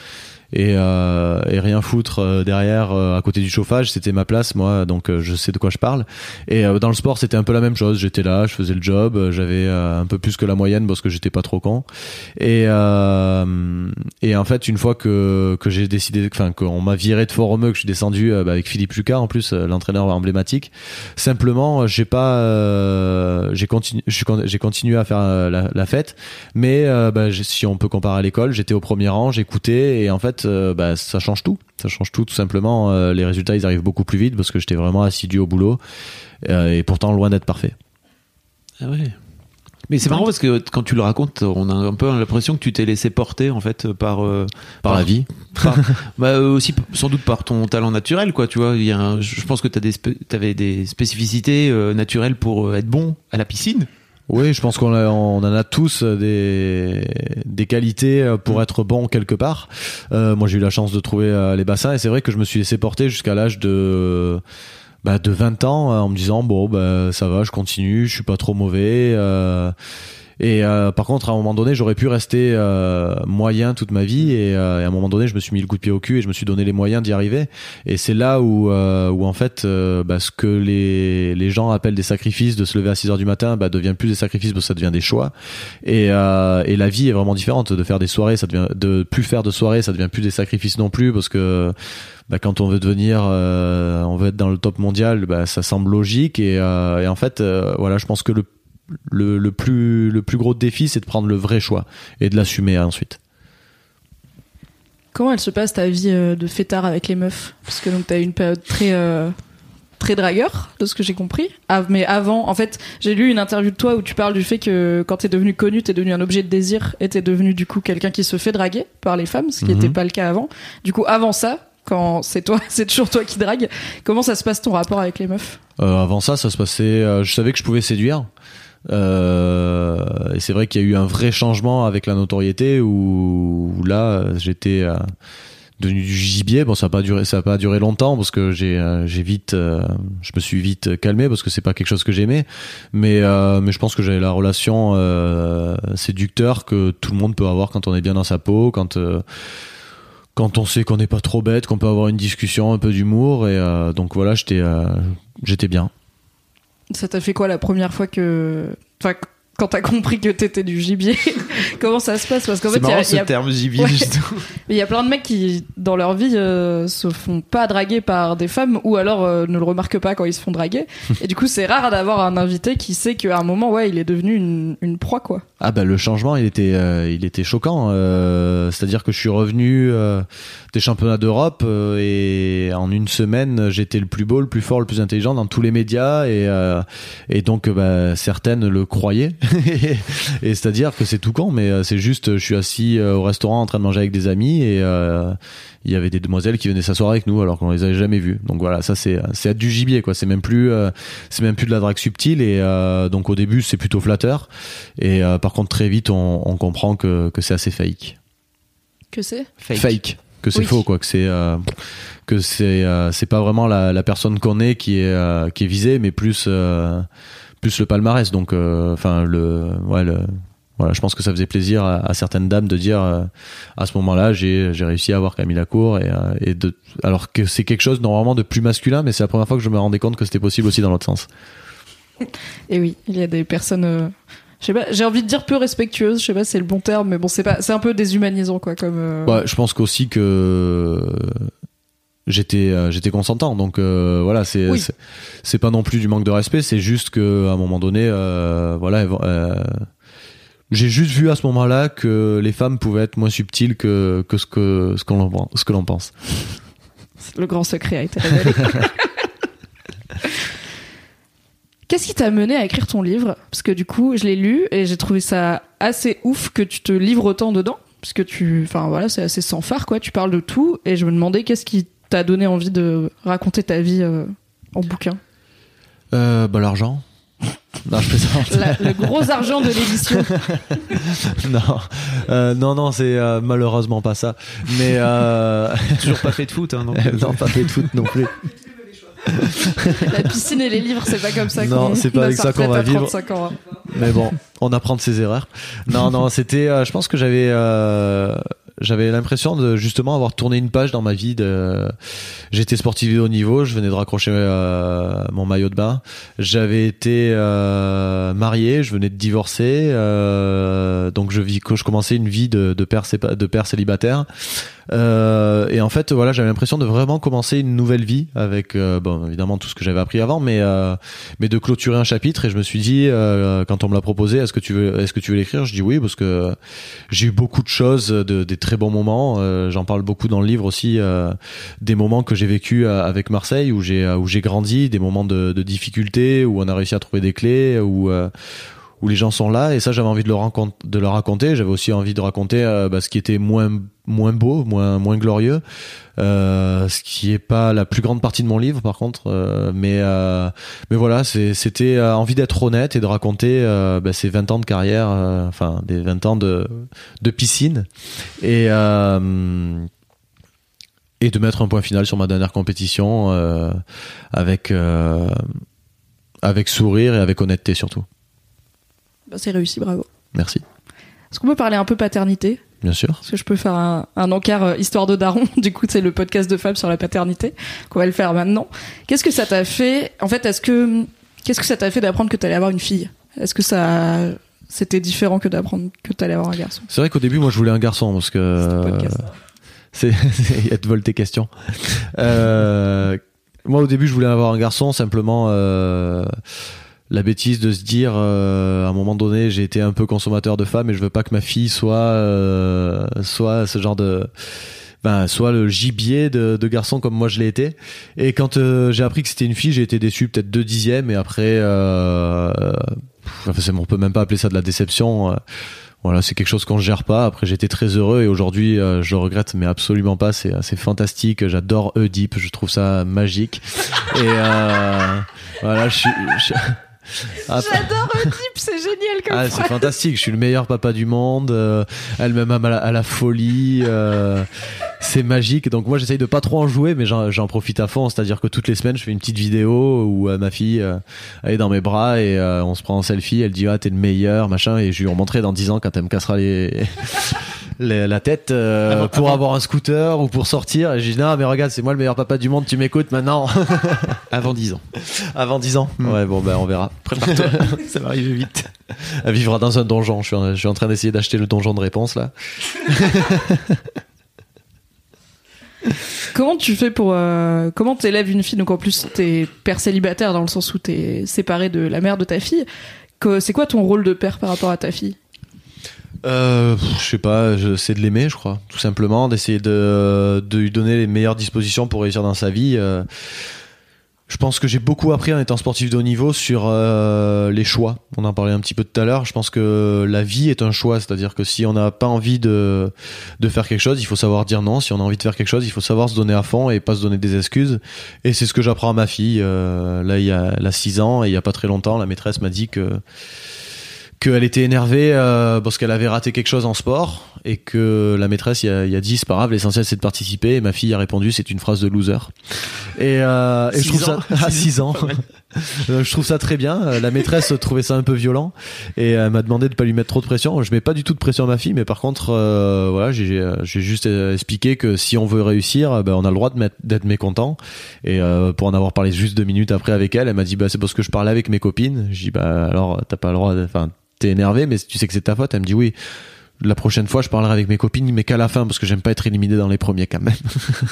et, euh, et rien foutre euh, derrière euh, à côté du chauffage. C'était ma place, moi, donc euh, je sais de quoi je parle. Et euh, dans le sport, c'était un peu la même chose. J'étais là, je faisais le job, euh, j'avais euh, un peu plus que la moyenne parce que j'étais pas trop con. Et euh, et en fait, une fois que que j'ai décidé, enfin qu'on m'a viré de Fort-Romeu, que je suis descendu euh, bah, avec Philippe Lucas en plus, euh, l'entraîneur emblématique. Simplement, j'ai pas, euh, j'ai continué, j'ai continué à faire euh, la, la fête, mais euh, bah, si on peut comparer à l'école, j'étais au premier rang, j'écoutais, et en fait, euh, bah, ça change tout. Ça change tout, tout simplement. Euh, les résultats, ils arrivent beaucoup plus vite parce que j'étais vraiment assidu au boulot, euh, et pourtant loin d'être parfait. Ah ouais. Mais c'est marrant parce que quand tu le racontes, on a un peu l'impression que tu t'es laissé porter en fait par euh, par, par la vie, par, bah aussi sans doute par ton talent naturel, quoi. Tu vois, il y a un, je pense que t'as des t'avais des spécificités euh, naturelles pour être bon à la piscine. Oui, je pense qu'on a, on en a tous des des qualités pour être bon quelque part. Euh, moi, j'ai eu la chance de trouver euh, les bassins, et c'est vrai que je me suis laissé porter jusqu'à l'âge de Bah de vingt ans, en me disant bon bah ça va, je continue, je suis pas trop mauvais, euh, et euh, par contre à un moment donné j'aurais pu rester euh, moyen toute ma vie, et, euh, et à un moment donné je me suis mis le coup de pied au cul et je me suis donné les moyens d'y arriver, et c'est là où euh, où en fait euh, bah, ce que les les gens appellent des sacrifices, de se lever à six heures du matin, bah devient plus des sacrifices parce que ça devient des choix, et euh, et la vie est vraiment différente. De faire des soirées, ça devient de plus faire de soirées, ça devient plus des sacrifices non plus, parce que bah, quand on veut devenir, euh, on veut être dans le top mondial, bah, ça semble logique, et, euh, et en fait, euh, voilà, je pense que le, le, le plus, le plus gros défi, c'est de prendre le vrai choix et de l'assumer ensuite. Comment elle se passe ta vie de fêtard avec les meufs? Parce que donc t'as eu une période très, euh, très dragueur, de ce que j'ai compris. Ah, mais avant, en fait, j'ai lu une interview de toi où tu parles du fait que quand t'es devenu connu, t'es devenu un objet de désir, et t'es devenu du coup quelqu'un qui se fait draguer par les femmes, ce qui n'était mm-hmm. pas le cas avant. Du coup, avant ça, quand c'est toi, c'est toujours toi qui drague, comment ça se passe ton rapport avec les meufs? euh, Avant ça, ça se passait. Euh, je savais que je pouvais séduire. Euh, et c'est vrai qu'il y a eu un vrai changement avec la notoriété où, où là, j'étais euh, devenu du gibier. Bon, ça a pas duré, ça a pas duré longtemps parce que j'ai, euh, j'ai vite, euh, je me suis vite calmé parce que c'est pas quelque chose que j'aimais. Mais, euh, mais je pense que j'avais la relation euh, séducteur que tout le monde peut avoir quand on est bien dans sa peau, quand euh, quand on sait qu'on n'est pas trop bête, qu'on peut avoir une discussion, un peu d'humour, et euh, donc voilà, j'étais, euh, j'étais bien. Ça t'a fait quoi la première fois que, enfin, quand t'as compris que t'étais du gibier? Comment ça se passe? Parce qu'en c'est fait, marrant, y a, ce y a... terme gibier, ouais. justement. Il y a plein de mecs qui, dans leur vie, euh, se font pas draguer par des femmes, ou alors euh, ne le remarquent pas quand ils se font draguer. Et du coup, c'est rare d'avoir un invité qui sait qu'à un moment, ouais, il est devenu une, une proie, quoi. Ah bah le changement, il était, euh, il était choquant. Euh, c'est-à-dire que je suis revenu euh, des championnats d'Europe, euh, et en une semaine, j'étais le plus beau, le plus fort, le plus intelligent dans tous les médias, et euh, et donc bah, certaines le croyaient. Et c'est-à-dire que c'est tout con, mais c'est juste, je suis assis au restaurant en train de manger avec des amis, et euh, il y avait des demoiselles qui venaient s'asseoir avec nous alors qu'on les avait jamais vues. Donc voilà, ça c'est c'est être du gibier, quoi. C'est même plus euh, c'est même plus de la drague subtile, et euh, donc au début c'est plutôt flatteur, et euh, par contre très vite on, on comprend que que c'est assez fake. Que c'est fake. Fake. Que c'est oui. faux, quoi. Que c'est euh, que c'est euh, c'est pas vraiment la la personne qu'on est qui est euh, qui est visée, mais plus euh, plus le palmarès. Donc enfin euh, le ouais le Voilà, je pense que ça faisait plaisir à, à certaines dames de dire euh, à ce moment-là, j'ai, j'ai réussi à avoir Camille Lacour, et, euh, et de, alors que c'est quelque chose normalement de plus masculin, mais c'est la première fois que je me rendais compte que c'était possible aussi dans l'autre sens. Et oui, il y a des personnes, euh, je sais pas, j'ai envie de dire peu respectueuses, je sais pas, c'est le bon terme, mais bon, c'est pas, c'est un peu déshumanisant, quoi, comme. Euh... Ouais, je pense qu'aussi que j'étais euh, j'étais consentant, donc euh, voilà, c'est, oui. c'est c'est pas non plus du manque de respect, c'est juste que à un moment donné, euh, voilà. Euh, J'ai juste vu à ce moment-là que les femmes pouvaient être moins subtiles que, que ce que, ce qu'on, ce que l'on pense. Le grand secret a été révélé. Qu'est-ce qui t'a mené à écrire ton livre? Parce que du coup, je l'ai lu et j'ai trouvé ça assez ouf que tu te livres autant dedans. Parce que tu, enfin voilà, c'est assez sans phare, quoi. Tu parles de tout, et je me demandais qu'est-ce qui t'a donné envie de raconter ta vie euh, en bouquin. Euh, bah l'argent. Non, je plaisante. La, le gros argent de l'édition. non, euh, non, non, c'est euh, malheureusement pas ça. Mais euh... toujours pas fait de foot, hein, donc. Non, pas fait de foot non plus. La piscine et les livres, c'est pas comme ça. Non, qu'on, c'est pas avec ça qu'on va vivre. Ans, hein. Mais bon, on apprend de ses erreurs. Non, non, c'était. Euh, je pense que j'avais. Euh, j'avais l'impression de justement avoir tourné une page dans ma vie. De... J'étais sportif de haut niveau, je venais de raccrocher euh, mon maillot de bain. J'avais été euh, marié, je venais de divorcer, euh, donc je vis, je commençais une vie de, de père sépa- de père célibataire. Euh, et en fait, voilà, j'avais l'impression de vraiment commencer une nouvelle vie avec, euh, bon, évidemment tout ce que j'avais appris avant, mais euh, mais de clôturer un chapitre. Et je me suis dit, euh, quand on me l'a proposé, est-ce que tu veux, est-ce que tu veux l'écrire? Je dis oui, parce que j'ai eu beaucoup de choses, de, des très bons moments. Euh, j'en parle beaucoup dans le livre aussi, euh, des moments que j'ai vécu avec Marseille, où j'ai où j'ai grandi, des moments de, de difficulté, où on a réussi à trouver des clés, où euh, où les gens sont là, et ça j'avais envie de le, raconte, de le raconter. J'avais aussi envie de raconter euh, bah, ce qui était moins moins beau, moins moins glorieux, euh, ce qui est pas la plus grande partie de mon livre par contre, euh, mais euh, mais voilà, c'est, c'était euh, envie d'être honnête et de raconter euh, bah, ces vingt ans de carrière, euh, enfin des vingt ans de de piscine, et euh, et de mettre un point final sur ma dernière compétition euh, avec euh, avec sourire et avec honnêteté surtout. Bah, c'est réussi, bravo. Merci. Est-ce qu'on peut parler un peu paternité? Bien sûr. Parce que je peux faire un, un encart euh, histoire de daron. Du coup, c'est le podcast de Fab sur la paternité qu'on va le faire maintenant. Qu'est-ce que ça t'a fait? En fait, est-ce que qu'est-ce que ça t'a fait d'apprendre que t'allais avoir une fille? Est-ce que ça c'était différent que d'apprendre que t'allais avoir un garçon? C'est vrai qu'au début, moi, je voulais un garçon parce que c'est il y a de vol tes questions. Euh, moi, au début, je voulais avoir un garçon simplement. Euh, La bêtise de se dire euh, à un moment donné j'ai été un peu consommateur de femmes et je veux pas que ma fille soit euh, soit ce genre de ben soit le gibier de, de garçons comme moi je l'ai été. Et quand euh, j'ai appris que c'était une fille, j'ai été déçu peut-être deux dixièmes, et après euh, enfin, on peut même pas appeler ça de la déception. Voilà, c'est quelque chose qu'on gère pas. Après, j'étais très heureux, et aujourd'hui, euh, je le regrette, mais absolument pas. C'est, c'est fantastique. J'adore Oedipe. Je trouve ça magique. Et euh, voilà, je suis. Je... Ah, j'adore Oedipe, c'est génial comme ah, phrase. C'est fantastique, je suis le meilleur papa du monde, euh, elle m'aime à la, à la folie, euh, c'est magique. Donc moi j'essaye de pas trop en jouer, mais j'en, j'en profite à fond, c'est-à-dire que toutes les semaines je fais une petite vidéo où euh, ma fille euh, elle est dans mes bras et euh, on se prend en selfie, elle dit ah t'es le meilleur machin, et je lui remontrerai dans dix ans quand elle me cassera les... les la tête euh, avant, pour avant. avoir un scooter ou pour sortir, et je dis non mais regarde c'est moi le meilleur papa du monde, tu m'écoutes maintenant. Avant dix ans. Avant dix ans mmh. Ouais bon ben on verra. Prépare-toi, ça va arriver vite. Elle vivra dans un donjon. Je suis, en, je suis en train d'essayer d'acheter le donjon de réponse là. Comment tu fais pour euh, comment t'élèves une fille? Donc en plus t'es père célibataire dans le sens où t'es séparé de la mère de ta fille. Que, c'est quoi ton rôle de père par rapport à ta fille? Euh, je sais pas, je, c'est de l'aimer, je crois, tout simplement, d'essayer de, de lui donner les meilleures dispositions pour réussir dans sa vie. Euh, je pense que j'ai beaucoup appris en étant sportif de haut niveau sur euh, les choix. On en parlait un petit peu tout à l'heure. Je pense que la vie est un choix, c'est-à-dire que si on n'a pas envie de de faire quelque chose, il faut savoir dire non. Si on a envie de faire quelque chose, il faut savoir se donner à fond et pas se donner des excuses. Et c'est ce que j'apprends à ma fille. Euh, là, il y a, elle a six ans, et il y a pas très longtemps, la maîtresse m'a dit que qu'elle était énervée euh, parce qu'elle avait raté quelque chose en sport, et que la maîtresse il y a, il y a dit c'est pas grave, l'essentiel c'est de participer, et ma fille a répondu c'est une phrase de loser. Et, euh, et je trouve ans. ça à six ans je trouve ça très bien. La maîtresse trouvait ça un peu violent et elle m'a demandé de pas lui mettre trop de pression. Je mets pas du tout de pression à ma fille, mais par contre euh, voilà, j'ai, j'ai juste expliqué que si on veut réussir, ben, on a le droit de mettre, d'être mécontent. Et euh, pour en avoir parlé juste deux minutes après avec elle, elle m'a dit bah c'est parce que je parlais avec mes copines. Je dis bah alors t'as pas le droit, enfin t'es énervé mais tu sais que c'est ta faute. Elle me dit oui, la prochaine fois je parlerai avec mes copines, mais qu'à la fin, parce que j'aime pas être éliminé dans les premiers quand même.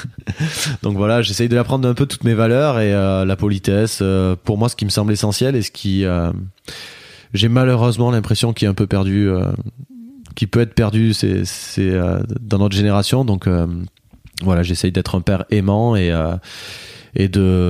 Donc voilà, j'essaye de apprendre un peu toutes mes valeurs, et euh, la politesse, euh, pour moi ce qui me semble essentiel, et ce qui euh, j'ai malheureusement l'impression qu'il est un peu perdu, euh, qui peut être perdu, c'est, c'est euh, dans notre génération. Donc euh, voilà, j'essaye d'être un père aimant, et euh, et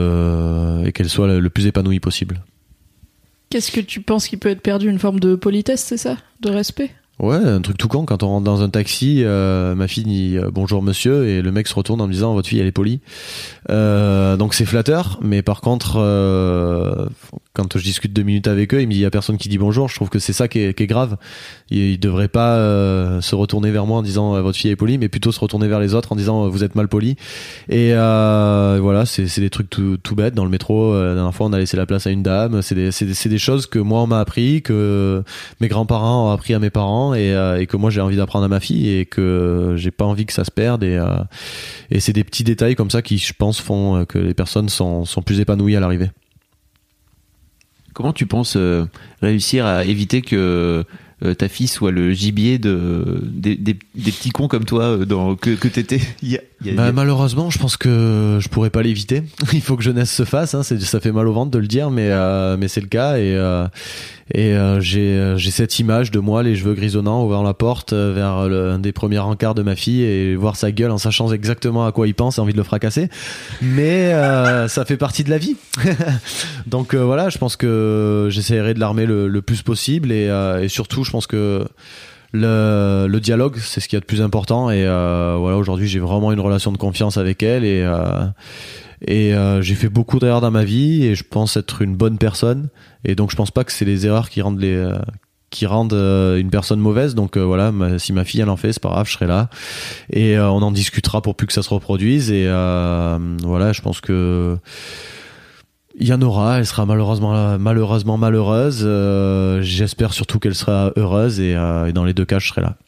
de et qu'elle soit le, le plus épanouie possible. Qu'est-ce que tu penses qui peut être perdu? Une forme de politesse, c'est ça? De respect? Ouais, un truc tout con, quand on rentre dans un taxi, euh, ma fille dit euh, bonjour monsieur, et le mec se retourne en me disant votre fille elle est polie. Euh, donc c'est flatteur, mais par contre euh, quand je discute deux minutes avec eux, il me dit il y a personne qui dit bonjour. Je trouve que c'est ça qui est, qui est grave. Il, il devrait pas euh, se retourner vers moi en disant euh, votre fille est polie, mais plutôt se retourner vers les autres en disant euh, vous êtes mal poli. Et euh, voilà, c'est, c'est des trucs tout, tout bêtes. Dans le métro, euh, la dernière fois on a laissé la place à une dame. C'est des, c'est des, c'est des choses que moi on m'a appris, que mes grands-parents ont appris à mes parents, important et, euh, et que moi j'ai envie d'apprendre à ma fille et que j'ai pas envie que ça se perde et, euh, et c'est des petits détails comme ça qui je pense font que les personnes sont, sont plus épanouies à l'arrivée. Comment tu penses euh, réussir à éviter que euh, ta fille soit le gibier de, des, des, des petits cons comme toi euh, dans, que, que t'étais il y a, il y a, bah, il y a... Malheureusement, je pense que je pourrais pas l'éviter. Il faut que jeunesse se fasse. Hein. C'est, ça fait mal au ventre de le dire, mais euh, mais c'est le cas. Et euh, et euh, j'ai j'ai cette image de moi, les cheveux grisonnants, ouvrant la porte euh, vers le, un des premiers encarts de ma fille et voir sa gueule en sachant exactement à quoi il pense et envie de le fracasser. Mais euh, ça fait partie de la vie. Donc euh, voilà, je pense que j'essaierai de l'armer le, le plus possible et, euh, et surtout, je pense que Le, le dialogue, c'est ce qu'il y a de plus important et euh, voilà, aujourd'hui j'ai vraiment une relation de confiance avec elle et euh, et euh, j'ai fait beaucoup d'erreurs dans ma vie et je pense être une bonne personne et donc je pense pas que c'est les erreurs qui rendent les euh, qui rendent euh, une personne mauvaise. Donc euh, voilà, ma, si ma fille elle en fait, c'est pas grave, je serai là et euh, on en discutera pour plus que ça se reproduise et euh, voilà, je pense que il y en aura, elle sera malheureusement malheureusement malheureuse. Euh, j'espère surtout qu'elle sera heureuse et, euh, et dans les deux cas, je serai là.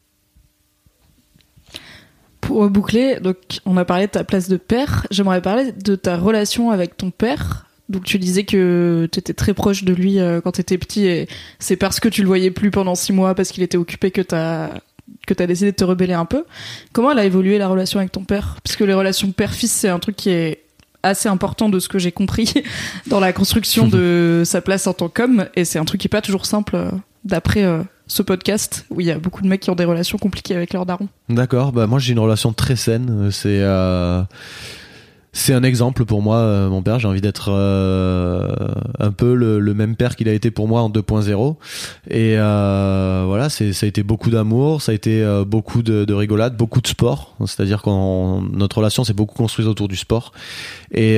Pour boucler, donc on a parlé de ta place de père. J'aimerais parler de ta relation avec ton père. Donc tu disais que tu étais très proche de lui euh, quand tu étais petit et c'est parce que tu le voyais plus pendant six mois parce qu'il était occupé que t'as que t'as décidé de te rebeller un peu. Comment elle a évolué la relation avec ton père ? Parce que les relations père-fils, c'est un truc qui est assez important de ce que j'ai compris dans la construction de sa place en tant qu'homme et c'est un truc qui est pas toujours simple euh, d'après euh, ce podcast où il y a beaucoup de mecs qui ont des relations compliquées avec leurs darons. D'accord, bah moi j'ai une relation très saine, c'est euh, c'est un exemple pour moi, euh, mon père, j'ai envie d'être euh, un peu le, le même père qu'il a été pour moi en deux point zéro et euh, voilà, c'est, ça a été beaucoup d'amour, ça a été euh, beaucoup de, de rigolade, beaucoup de sport, c'est-à-dire que notre relation s'est beaucoup construite autour du sport et,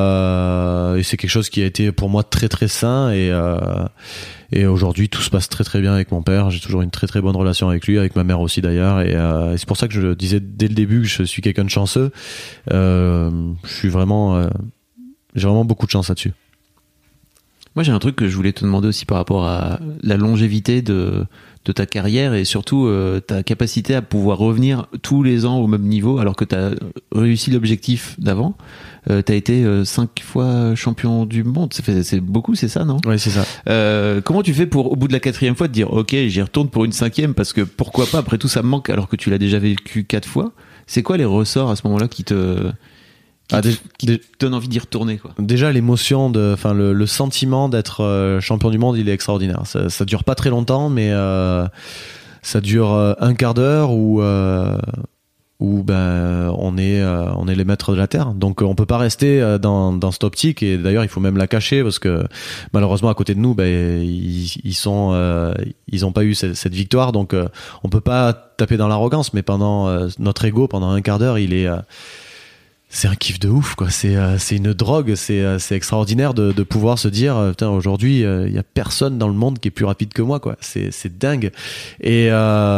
euh, et c'est quelque chose qui a été pour moi très très sain et euh, et aujourd'hui tout se passe très très bien avec mon père, j'ai toujours une très très bonne relation avec lui, avec ma mère aussi d'ailleurs et, euh, et c'est pour ça que je disais dès le début que je suis quelqu'un de chanceux. euh, je suis vraiment euh, j'ai vraiment beaucoup de chance là-dessus. Moi j'ai un truc que je voulais te demander aussi par rapport à la longévité de, de ta carrière et surtout euh, ta capacité à pouvoir revenir tous les ans au même niveau alors que tu as réussi l'objectif d'avant. Euh, t'as été euh, cinq fois champion du monde, c'est, fait, c'est beaucoup, c'est ça, non ? Oui, c'est ça. Euh, comment tu fais pour, au bout de la quatrième fois, te dire ok, j'y retourne pour une cinquième parce que pourquoi pas, après tout ça me manque alors que tu l'as déjà vécu quatre fois. C'est quoi les ressorts à ce moment-là qui te, qui, ah, te, dé- qui dé- te donnent envie d'y retourner quoi ? Déjà l'émotion, de, enfin le, le sentiment d'être euh, champion du monde, il est extraordinaire. Ça, ça dure pas très longtemps, mais euh, ça dure euh, un quart d'heure où euh, où ben on est euh, on est les maîtres de la terre, donc on peut pas rester euh, dans dans cette optique et d'ailleurs il faut même la cacher parce que malheureusement à côté de nous ben ils, ils sont euh, ils ont pas eu cette, cette victoire, donc euh, on peut pas taper dans l'arrogance, mais pendant euh, notre ego pendant un quart d'heure il est euh, c'est un kiff de ouf quoi, c'est euh, c'est une drogue, c'est euh, c'est extraordinaire de de pouvoir se dire euh, putain aujourd'hui il euh, y a personne dans le monde qui est plus rapide que moi quoi, c'est c'est dingue et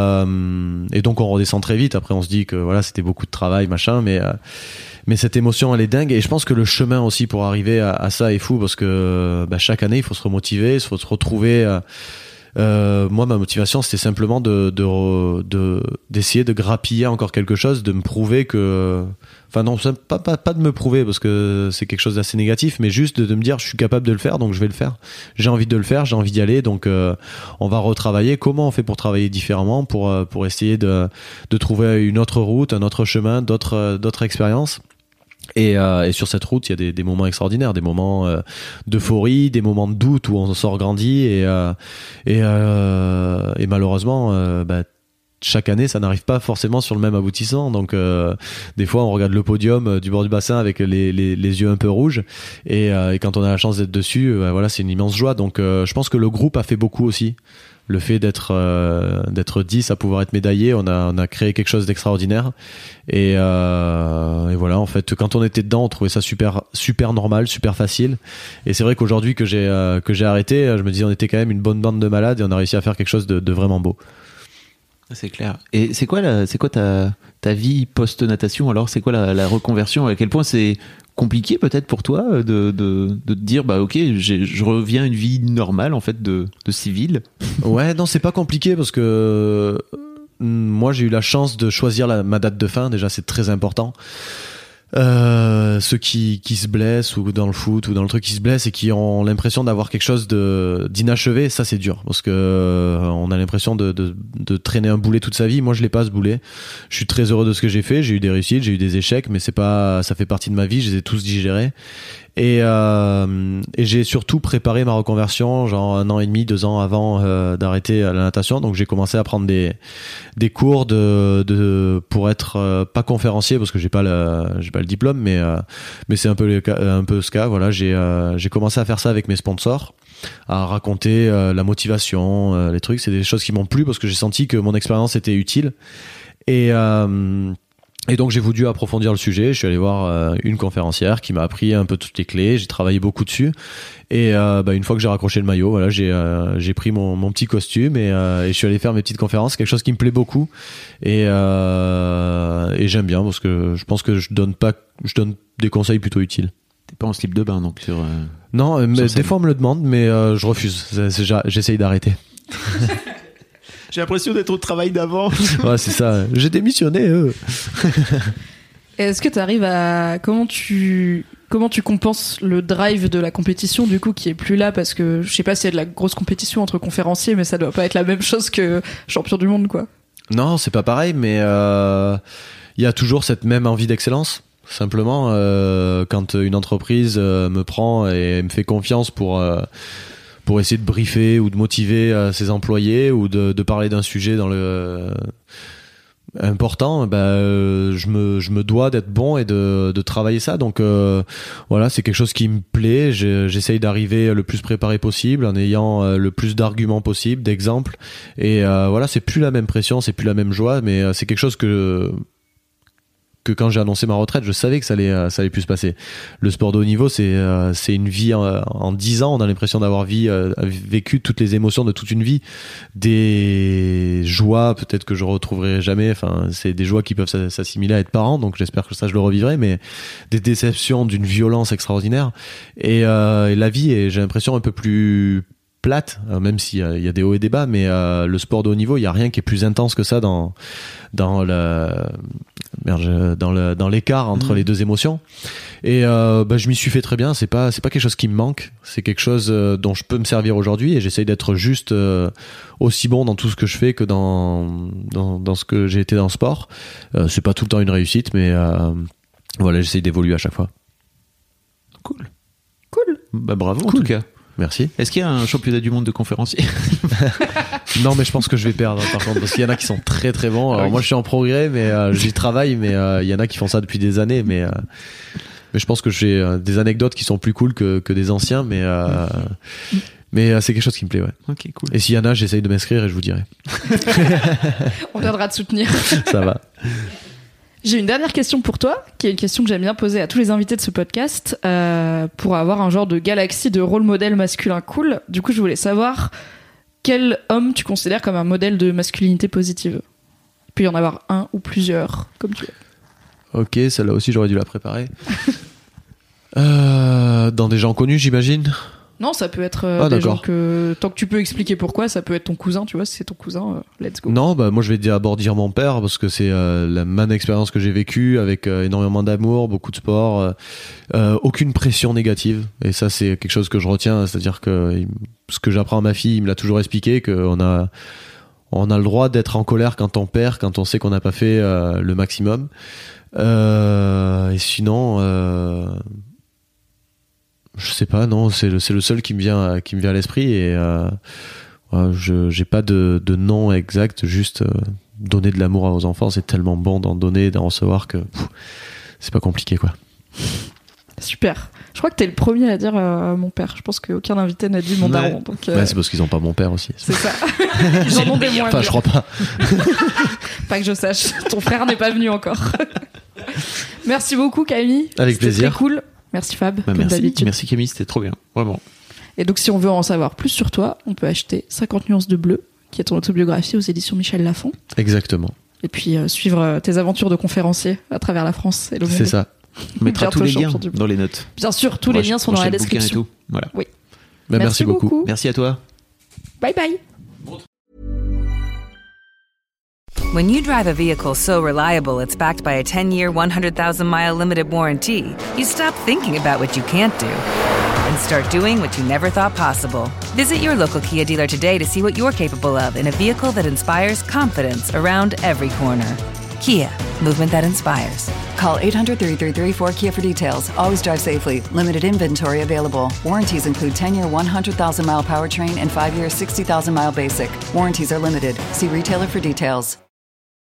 euh, et donc on redescend très vite, après on se dit que voilà, c'était beaucoup de travail machin, mais euh, mais cette émotion elle est dingue et je pense que le chemin aussi pour arriver à, à ça est fou parce que bah, chaque année il faut se remotiver, il faut se retrouver euh, Euh, moi ma motivation c'était simplement de, de, de d'essayer de grappiller encore quelque chose, de me prouver que enfin non pas, pas, pas de me prouver parce que c'est quelque chose d'assez négatif, mais juste de, de me dire je suis capable de le faire donc je vais le faire, j'ai envie de le faire, j'ai envie d'y aller, donc euh, on va retravailler. Comment on fait pour travailler différemment, pour, pour essayer de, de trouver une autre route, un autre chemin, d'autres, d'autres expériences. Et, euh, et sur cette route, il y a des, des moments extraordinaires, des moments euh, d'euphorie, des moments de doute où on sort grandi et euh, et, euh, et malheureusement, euh, bah, chaque année, ça n'arrive pas forcément sur le même aboutissement. Donc, euh, des fois, on regarde le podium euh, du bord du bassin avec les, les, les yeux un peu rouges. Et, euh, et quand on a la chance d'être dessus, euh, voilà, c'est une immense joie. Donc, euh, je pense que le groupe a fait beaucoup aussi. Le fait d'être euh, d'être dix à pouvoir être médaillé, on a on a créé quelque chose d'extraordinaire. Et, euh, et voilà, en fait, quand on était dedans, on trouvait ça super super normal, super facile. Et c'est vrai qu'aujourd'hui que j'ai euh, que j'ai arrêté, je me disais on était quand même une bonne bande de malades et on a réussi à faire quelque chose de, de vraiment beau. C'est clair. Et c'est quoi, la, c'est quoi ta, ta vie post-natation alors? C'est quoi la, la reconversion? À quel point c'est compliqué peut-être pour toi de, de, de te dire bah ok, j'ai, je reviens à une vie normale en fait de, de civil? Ouais, non, c'est pas compliqué parce que euh, moi j'ai eu la chance de choisir la, ma date de fin. Déjà, c'est très important. Euh, ceux qui, qui se blessent ou dans le foot ou dans le truc qui se blessent et qui ont l'impression d'avoir quelque chose de, d'inachevé, ça c'est dur parce que euh, on a l'impression de, de, de traîner un boulet toute sa vie. Moi je l'ai pas ce boulet. Je suis très heureux de ce que j'ai fait. J'ai eu des réussites, j'ai eu des échecs, mais c'est pas, ça fait partie de ma vie. Je les ai tous digérés. Et, euh, et j'ai surtout préparé ma reconversion genre un an et demi, deux ans avant euh, d'arrêter la natation. Donc j'ai commencé à prendre des des cours de de pour être euh, pas conférencier parce que j'ai pas le j'ai pas le diplôme, mais euh, mais c'est un peu le, un peu ce cas. Voilà, j'ai euh, j'ai commencé à faire ça avec mes sponsors, à raconter euh, la motivation, euh, les trucs. C'est des choses qui m'ont plu parce que j'ai senti que mon expérience était utile. Et euh, Et donc j'ai voulu approfondir le sujet. Je suis allé voir euh, une conférencière qui m'a appris un peu toutes les clés. J'ai travaillé beaucoup dessus. Et euh, bah, une fois que j'ai raccroché le maillot, voilà, j'ai euh, j'ai pris mon, mon petit costume et, euh, et je suis allé faire mes petites conférences. Quelque chose qui me plaît beaucoup et euh, et j'aime bien parce que je pense que je donne pas, je donne des conseils plutôt utiles. T'es pas en slip de bain donc sur. Euh, non, mais sur des fois on me le demande, mais euh, je refuse. C'est, c'est, j'essaye d'arrêter. J'ai l'impression d'être au travail d'avant. Ouais, c'est ça. J'ai démissionné. Euh. Est-ce que tu arrives à comment tu comment tu compenses le drive de la compétition du coup qui est plus là parce que je sais pas s'il y a de la grosse compétition entre conférenciers, mais ça doit pas être la même chose que champion du monde quoi. Non, c'est pas pareil, mais il euh, y a toujours cette même envie d'excellence. Simplement, euh, quand une entreprise euh, me prend et me fait confiance pour euh, pour essayer de briefer ou de motiver euh, ses employés ou de, de parler d'un sujet dans le euh, important, bah, euh, je me je me dois d'être bon et de de travailler ça. Donc euh, voilà, c'est quelque chose qui me plaît. Je, j'essaye d'arriver le plus préparé possible en ayant euh, le plus d'arguments possible, d'exemples. Et euh, voilà, c'est plus la même pression, c'est plus la même joie, mais euh, c'est quelque chose que que quand j'ai annoncé ma retraite, je savais que ça allait, ça allait plus se passer. Le sport de haut niveau, c'est, euh, c'est une vie en, en dix ans. On a l'impression d'avoir vie, euh, vécu toutes les émotions de toute une vie. Des joies, peut-être que je retrouverai jamais. Enfin, c'est des joies qui peuvent s'assimiler à être parent. Donc, j'espère que ça, je le revivrai. Mais des déceptions d'une violence extraordinaire. Et, euh, et la vie est, j'ai l'impression, un peu plus plate, même s'il y a, il y a des hauts et des bas, mais euh, le sport de haut niveau, il y a rien qui est plus intense que ça dans dans le merde, dans le dans l'écart entre mmh. les deux émotions. Et euh, bah, je m'y suis fait très bien. C'est pas c'est pas quelque chose qui me manque. C'est quelque chose euh, dont je peux me servir aujourd'hui et j'essaye d'être juste euh, aussi bon dans tout ce que je fais que dans dans dans ce que j'ai été dans le sport. Euh, c'est pas tout le temps une réussite, mais euh, voilà, j'essaye d'évoluer à chaque fois. Cool, cool. Bah bravo cool. En tout cas. Merci. Est-ce qu'il y a un championnat du monde de conférenciers? Non, mais je pense que je vais perdre par contre parce qu'il y en a qui sont très très bons. Alors oui. Moi je suis en progrès, mais euh, j'y travaille, mais euh, il y en a qui font ça depuis des années, mais euh, mais je pense que j'ai euh, des anecdotes qui sont plus cool que que des anciens, mais euh, mais euh, c'est quelque chose qui me plaît, ouais. Ok, cool. Et s'il y en a, j'essaye de m'inscrire et je vous dirai. On viendra te soutenir. Ça va. J'ai une dernière question pour toi, qui est une question que j'aime bien poser à tous les invités de ce podcast, euh, pour avoir un genre de galaxie de rôle modèle masculin cool. Du coup, je voulais savoir quel homme tu considères comme un modèle de masculinité positive. Il peut y en avoir un ou plusieurs, comme tu veux. Ok, celle-là aussi, j'aurais dû la préparer. euh, dans des gens connus, j'imagine. Non, ça peut être euh, ah, des d'accord. gens que... Tant que tu peux expliquer pourquoi, ça peut être ton cousin, tu vois, si c'est ton cousin, euh, let's go. Non, bah moi je vais d'abord dire mon père, parce que c'est euh, la même expérience que j'ai vécue, avec euh, énormément d'amour, beaucoup de sport, euh, euh, aucune pression négative. Et ça, c'est quelque chose que je retiens, c'est-à-dire que il, ce que j'apprends à ma fille, il me l'a toujours expliqué, qu'on a, on a le droit d'être en colère quand on perd, quand on sait qu'on n'a pas fait euh, le maximum. Euh, et sinon... Euh, Je sais pas, non, c'est le, c'est le seul qui me vient, qui me vient à l'esprit et euh, ouais, je j'ai pas de, de nom exact, juste euh, donner de l'amour aux enfants, c'est tellement bon d'en donner, d'en recevoir que pff, c'est pas compliqué quoi. Super. Je crois que t'es le premier à dire euh, mon père. Je pense qu'aucun invité n'a dit mon ouais. daron. Donc, euh... ouais, c'est parce qu'ils ont pas mon père aussi. C'est ça. Ils en ont des moins. Enfin, je crois pas. Pas que je sache. Ton frère n'est pas venu encore. Merci beaucoup Camille. Avec C'était plaisir. Très cool. Merci Fab, bah, comme merci. d'habitude. Merci Camille, c'était trop bien, vraiment. Et donc si on veut en savoir plus sur toi, on peut acheter cinquante nuances de bleu, qui est ton autobiographie aux éditions Michel Lafon. Exactement. Et puis euh, suivre euh, tes aventures de conférencier à travers la France et le monde. C'est ça. On mettra tous les liens Bientôt, dans les notes. Bien sûr, tous les liens sont dans la description. Voilà. Oui. Bah, merci, merci beaucoup. beaucoup. Merci à toi. Bye bye. When you drive a vehicle so reliable it's backed by a ten-year, one hundred thousand mile limited warranty, you stop thinking about what you can't do and start doing what you never thought possible. Visit your local Kia dealer today to see what you're capable of in a vehicle that inspires confidence around every corner. Kia, movement that inspires. Call eight hundred, three three three, four K I A for details. Always drive safely. Limited inventory available. Warranties include ten-year, one hundred thousand mile powertrain and five-year, sixty thousand mile basic. Warranties are limited. See retailer for details.